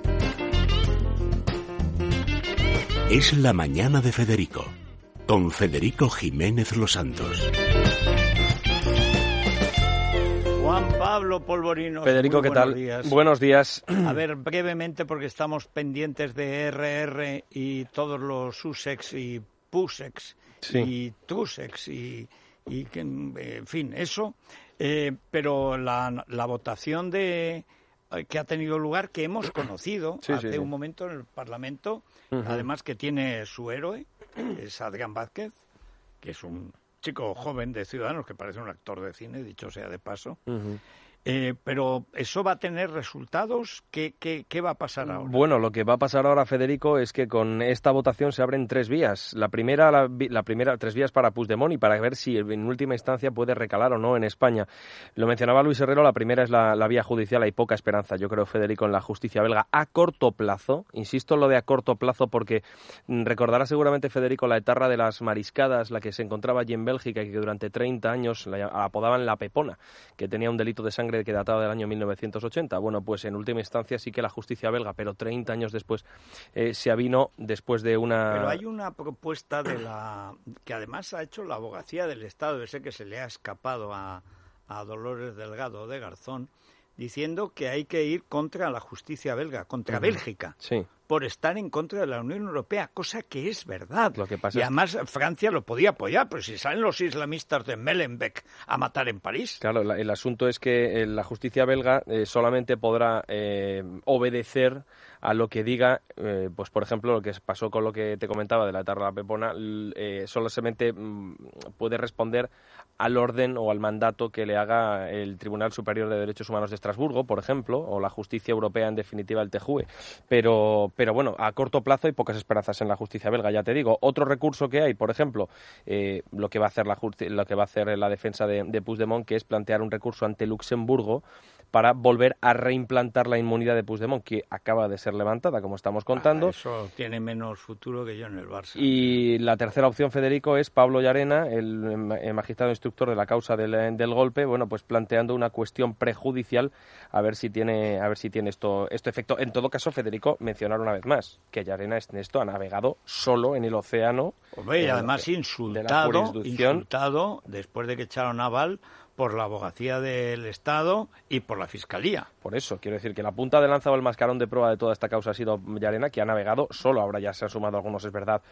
Es la mañana de Federico, con Federico Jiménez Los Santos. Juan Pablo Polvorino. Federico, ¿qué tal? Días. Buenos días. A ver, brevemente, porque estamos pendientes de RR y todos los Sussex y Pussex y Trusex y en fin, eso. Pero la votación que ha tenido lugar, que hemos conocido hace un momento en el Parlamento, además que tiene su héroe, es Adrián Vázquez, que es un chico joven de Ciudadanos que parece un actor de cine, dicho sea de paso. Pero eso va a tener resultados. ¿Qué va a pasar ahora? Bueno, lo que va a pasar ahora, Federico, es que con esta votación se abren 3 vías. La primera 3 vías para Puigdemont y para ver si en última instancia puede recalar o no en España. Lo mencionaba Luis Herrero, la primera es la vía judicial. Hay poca esperanza, yo creo, Federico, en la justicia belga a corto plazo. Insisto en lo de a corto plazo porque recordará seguramente, Federico, la etarra de las mariscadas, la que se encontraba allí en Bélgica y que durante 30 años la apodaban la Pepona, que tenía un delito de sangre que databa del año 1980. Bueno, pues en última instancia sí que la justicia belga, pero 30 años después se avino después de una... Pero hay una propuesta que además ha hecho la abogacía del Estado, ese que se le ha escapado a Dolores Delgado de Garzón, diciendo que hay que ir contra la justicia belga, contra Bélgica, por estar en contra de la Unión Europea, cosa que es verdad. Lo que pasa y además Francia lo podía apoyar, pero si salen los islamistas de Molenbeek a matar en París. Claro, el asunto es que la justicia belga solamente podrá obedecer a lo que diga, pues por ejemplo, lo que pasó con lo que te comentaba de la etarra de la Pepona, solamente puede responder al orden o al mandato que le haga el Tribunal Superior de Derechos Humanos de Estrasburgo, por ejemplo, o la justicia europea, en definitiva, el TJUE. Pero bueno, a corto plazo hay pocas esperanzas en la justicia belga, ya te digo. Otro recurso que hay, por ejemplo, lo que va a hacer la defensa de Puigdemont, que es plantear un recurso ante Luxemburgo para volver a reimplantar la inmunidad de Puigdemont, que acaba de ser levantada, como estamos contando. Eso tiene menos futuro que yo en el Barça. Y la tercera opción, Federico, es Pablo Llarena, el magistrado instructor de la causa del golpe, bueno, pues planteando una cuestión prejudicial a ver si tiene esto efecto. En todo caso, Federico, mencionar una vez más que Llarena ha navegado solo en el océano. Hombre, y además insultado después de que echaron a Val por la abogacía del Estado y por la Fiscalía. Por eso, quiero decir que la punta de lanza o el mascarón de prueba de toda esta causa ha sido Llarena, que ha navegado solo. Ahora ya se han sumado algunos, es verdad,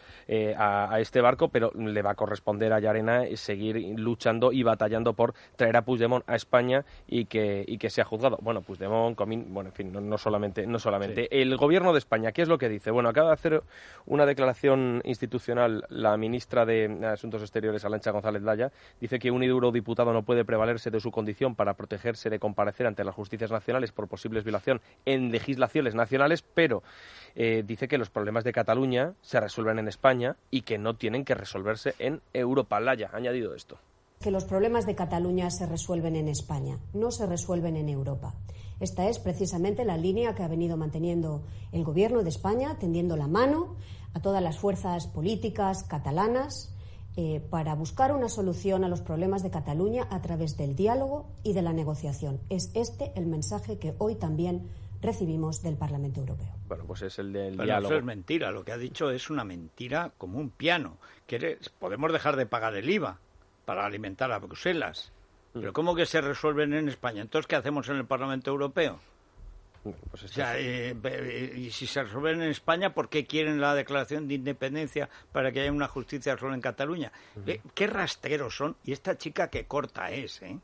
a este barco, pero le va a corresponder a Llarena seguir luchando y batallando por traer a Puigdemont a España y que sea juzgado. Bueno, Puigdemont, Comín, bueno, en fin, no solamente. Sí. El Gobierno de España, ¿qué es lo que dice? Bueno, acaba de hacer una declaración institucional la ministra de Asuntos Exteriores, Arantxa González Laya. Dice que un eurodiputado no puede prevalerse de su condición para protegerse de comparecer ante las justicias nacionales por posibles violación en legislaciones nacionales, pero dice que los problemas de Cataluña se resuelven en España y que no tienen que resolverse en Europa. Laya ha añadido esto. Que los problemas de Cataluña se resuelven en España, no se resuelven en Europa. Esta es precisamente la línea que ha venido manteniendo el Gobierno de España, tendiendo la mano a todas las fuerzas políticas catalanas para buscar una solución a los problemas de Cataluña a través del diálogo y de la negociación. Es este el mensaje que hoy también recibimos del Parlamento Europeo. Bueno, pues es el del Pero diálogo. Eso es mentira, lo que ha dicho es una mentira como un piano. Podemos dejar de pagar el IVA para alimentar a Bruselas. Pero ¿cómo que se resuelven en España? Entonces, ¿qué hacemos en el Parlamento Europeo? Pues o sea, y si se resuelven en España, ¿por qué quieren la declaración de independencia para que haya una justicia solo en Cataluña? ¿Qué rastreros son? Y esta chica qué corta es, ¿eh?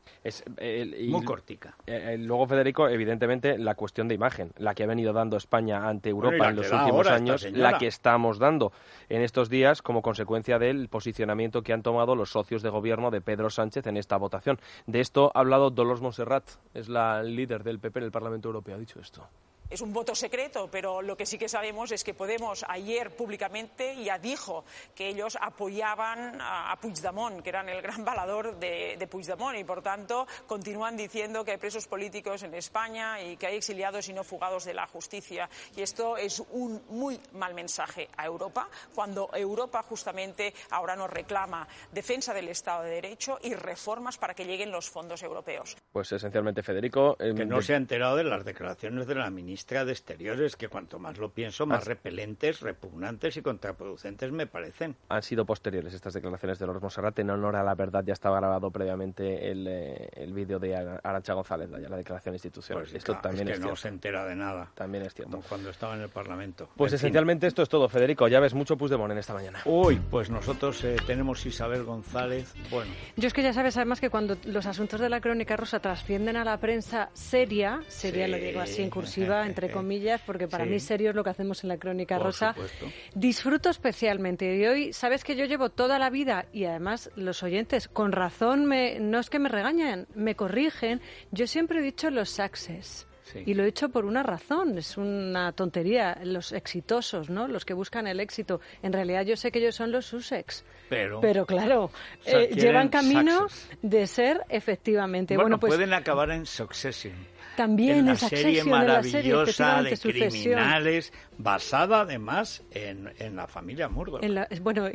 Muy cortica. Luego, Federico, evidentemente, la cuestión de imagen, la que ha venido dando España ante Europa en los últimos años, la que estamos dando en estos días como consecuencia del posicionamiento que han tomado los socios de gobierno de Pedro Sánchez en esta votación. De esto ha hablado Dolors Montserrat, es la líder del PP en el Parlamento Europeo, ha dicho esto. Es un voto secreto, pero lo que sí que sabemos es que Podemos ayer públicamente ya dijo que ellos apoyaban a Puigdemont, que eran el gran valedor de Puigdemont, y por tanto continúan diciendo que hay presos políticos en España y que hay exiliados y no fugados de la justicia. Y esto es un muy mal mensaje a Europa, cuando Europa justamente ahora nos reclama defensa del Estado de Derecho y reformas para que lleguen los fondos europeos. Pues esencialmente, Federico... que no se ha enterado de las declaraciones de la ministra de Exteriores, que cuanto más lo pienso, más repelentes, repugnantes y contraproducentes me parecen. Han sido posteriores estas declaraciones de Dolors Montserrat. En honor a la verdad, ya estaba grabado previamente el vídeo de Arantxa González, la declaración institucional. Pues esto también es es que cierto. No se entera de nada. También es cierto. Como cuando estaba en el Parlamento. Pues esencialmente esto es todo, Federico. Ya ves mucho Puigdemont en esta mañana. Uy, pues nosotros tenemos Isabel González. Bueno. Yo es que ya sabes además que cuando los asuntos de la Crónica Rosa trascienden a la prensa seria, sí, lo digo así en cursiva, entre comillas, porque para mí serio es lo que hacemos en la Crónica Rosa. Supuesto. Disfruto especialmente. Y hoy, sabes que yo llevo toda la vida, y además los oyentes, con razón, no es que me regañan, me corrigen. Yo siempre he dicho los success. Sí. Y lo he hecho por una razón, es una tontería. Los exitosos, ¿no? Los que buscan el éxito. En realidad yo sé que ellos son los Sussex. Pero claro, o sea, llevan camino de ser efectivamente. Bueno, pues pueden acabar en Succession. También en la esa serie maravillosa de Sucesión. criminales, basada además en la familia Murdoch. Bueno,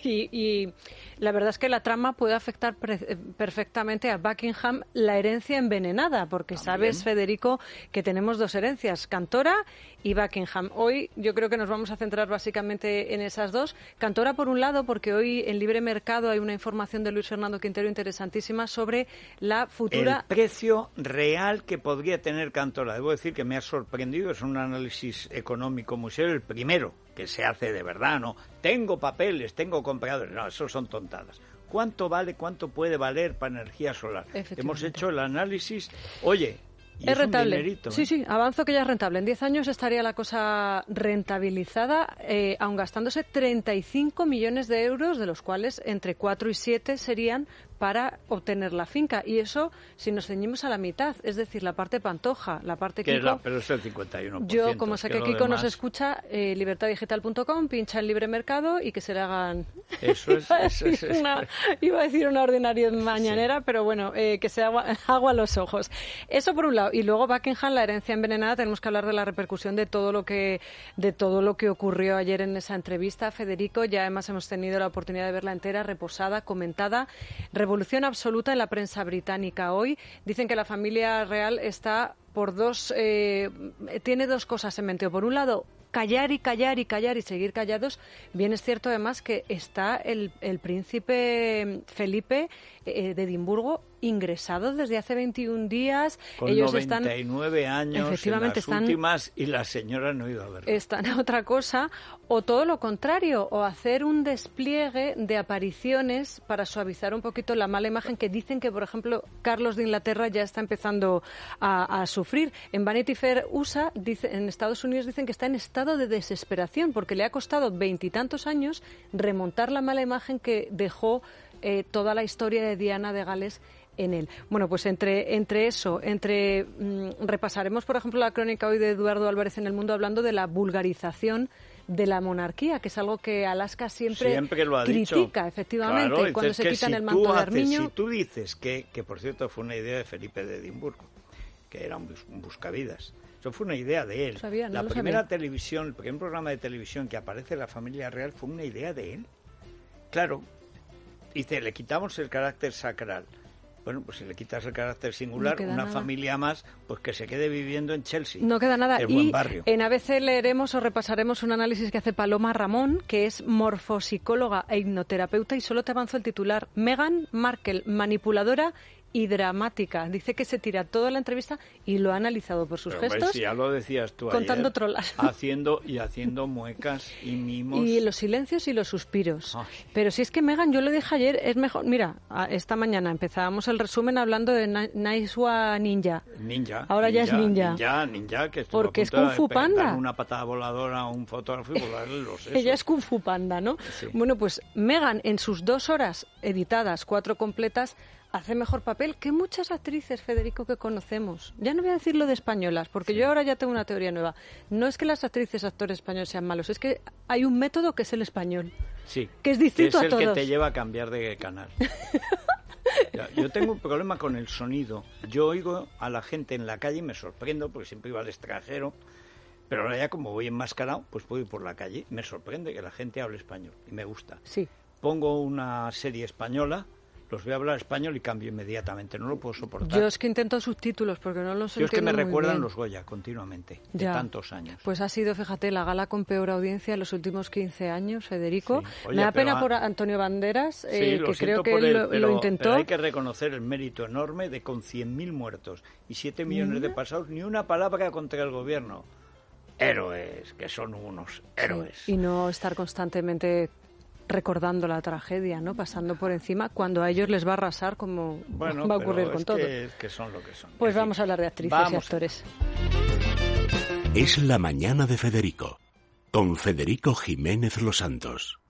y la verdad es que la trama puede afectar perfectamente a Buckingham, la herencia envenenada, porque también sabes, Federico, que tenemos dos herencias, Cantora y Buckingham. Hoy yo creo que nos vamos a centrar básicamente en esas dos. Cantora, por un lado, porque hoy en Libre Mercado hay una información de Luis Fernando Quintero interesantísima sobre la futura... El precio real que podría tener Cantora. Debo decir que me ha sorprendido, es un análisis económico muy serio, el primero que se hace de verdad, ¿no? Tengo papeles, tengo compradores, no, eso son tontadas. ¿Cuánto vale, cuánto puede valer para energía solar? Hemos hecho el análisis, oye... Es rentable. Dinerito, sí, avanzo que ya es rentable. En 10 años estaría la cosa rentabilizada, aun gastándose 35 millones de euros, de los cuales entre 4 y 7 serían para obtener la finca. Y eso, si nos ceñimos a la mitad, es decir, la parte Pantoja, la parte Kiko... Pero es el 51%. Yo, como sé que Kiko demás... nos escucha, libertaddigital.com, pincha en libre mercado y que se le hagan... Eso es... Iba a decir una ordinaria mañanera, pero bueno, que se agua a los ojos. Eso por un lado. Y luego Buckingham, la herencia envenenada, tenemos que hablar de la repercusión de todo lo que ocurrió ayer en esa entrevista. Federico, ya además hemos tenido la oportunidad de verla entera, reposada, comentada. Revolución absoluta en la prensa británica hoy. Dicen que la familia real está por tiene dos cosas en mente. Por un lado, callar y callar y callar y seguir callados. Bien es cierto además que está el príncipe Felipe de Edimburgo ingresado desde hace 21 días. Con ellos 99 años, efectivamente, en las últimas, y la señora no ha ido a verlo. Están a otra cosa, o todo lo contrario, o hacer un despliegue de apariciones para suavizar un poquito la mala imagen que dicen que, por ejemplo, Carlos de Inglaterra ya está empezando a sufrir. En Vanity Fair USA, en Estados Unidos, dicen que está en estado de desesperación porque le ha costado 20 y tantos años remontar la mala imagen que dejó toda la historia de Diana de Gales en él. Bueno, pues repasaremos, por ejemplo, la crónica hoy de Eduardo Álvarez en El Mundo hablando de la vulgarización de la monarquía, que es algo que Alaska siempre lo ha critica, dicho. Efectivamente, Claro, cuando se quitan el manto de armiño. Si tú dices que por cierto fue una idea de Felipe de Edimburgo, que era un buscavidas, eso fue una idea de él. La primera televisión, el primer programa de televisión que aparece la familia real fue una idea de él. Claro, dice, le quitamos el carácter sacral. Bueno, pues si le quitas el carácter singular, una familia más, pues que se quede viviendo en Chelsea. No queda nada. El buen barrio. En ABC leeremos o repasaremos un análisis que hace Paloma Ramón, que es morfopsicóloga e hipnoterapeuta, y solo te avanzo el titular. Meghan Markle, manipuladora y dramática. Dice que se tira toda la entrevista y lo ha analizado por sus gestos. Si ya lo decías tú contando ayer, trolas. Haciendo muecas y mimos. Y los silencios y los suspiros. Ay. Pero si es que Meghan, yo lo dije ayer, es mejor... Mira, esta mañana empezábamos el resumen hablando de Naiswa Ninja. Ahora ya es Ninja. Ninja, que estuvo porque a punto es Kung Fu de pegar Panda. Una patada voladora a un fotógrafo y volarle los sesos. Ella es Kung Fu Panda, ¿no? Sí. Bueno, pues Meghan, en sus 2 horas editadas, 4 completas, hace mejor papel que muchas actrices, Federico, que conocemos. Ya no voy a decir lo de españolas, porque yo ahora ya tengo una teoría nueva. No es que las actrices, actores españoles sean malos, es que hay un método que es el español. Sí. Que es distinto a todos. Es el que te lleva a cambiar de canal. Yo tengo un problema con el sonido. Yo oigo a la gente en la calle y me sorprendo, porque siempre iba al extranjero. Pero ahora ya como voy enmascarado, pues puedo ir por la calle. Me sorprende que la gente hable español y me gusta. Sí. Pongo una serie española, los voy a hablar español y cambio inmediatamente, no lo puedo soportar. Yo es que intento subtítulos porque no los entiendo. Yo es que me muy recuerdan bien. los Goya continuamente, de Ya. tantos años. Pues ha sido, fíjate, la gala con peor audiencia en los últimos 15 años, Federico. Sí. Oye, me da pena pero por Antonio Banderas, Sí, que lo creo siento que por él él, lo intentó. Pero hay que reconocer el mérito enorme de con 100.000 muertos y 7 millones de pasados, ni una palabra contra el gobierno. Héroes, que son unos héroes. Sí, y no estar constantemente recordando la tragedia, ¿no? Pasando por encima, cuando a ellos les va a arrasar, como Bueno, va a ocurrir pero con es todo. Es que son lo que son. Pues En fin, vamos a hablar de actrices y vamos. actores. Es la mañana de Federico, con Federico Jiménez Los Santos.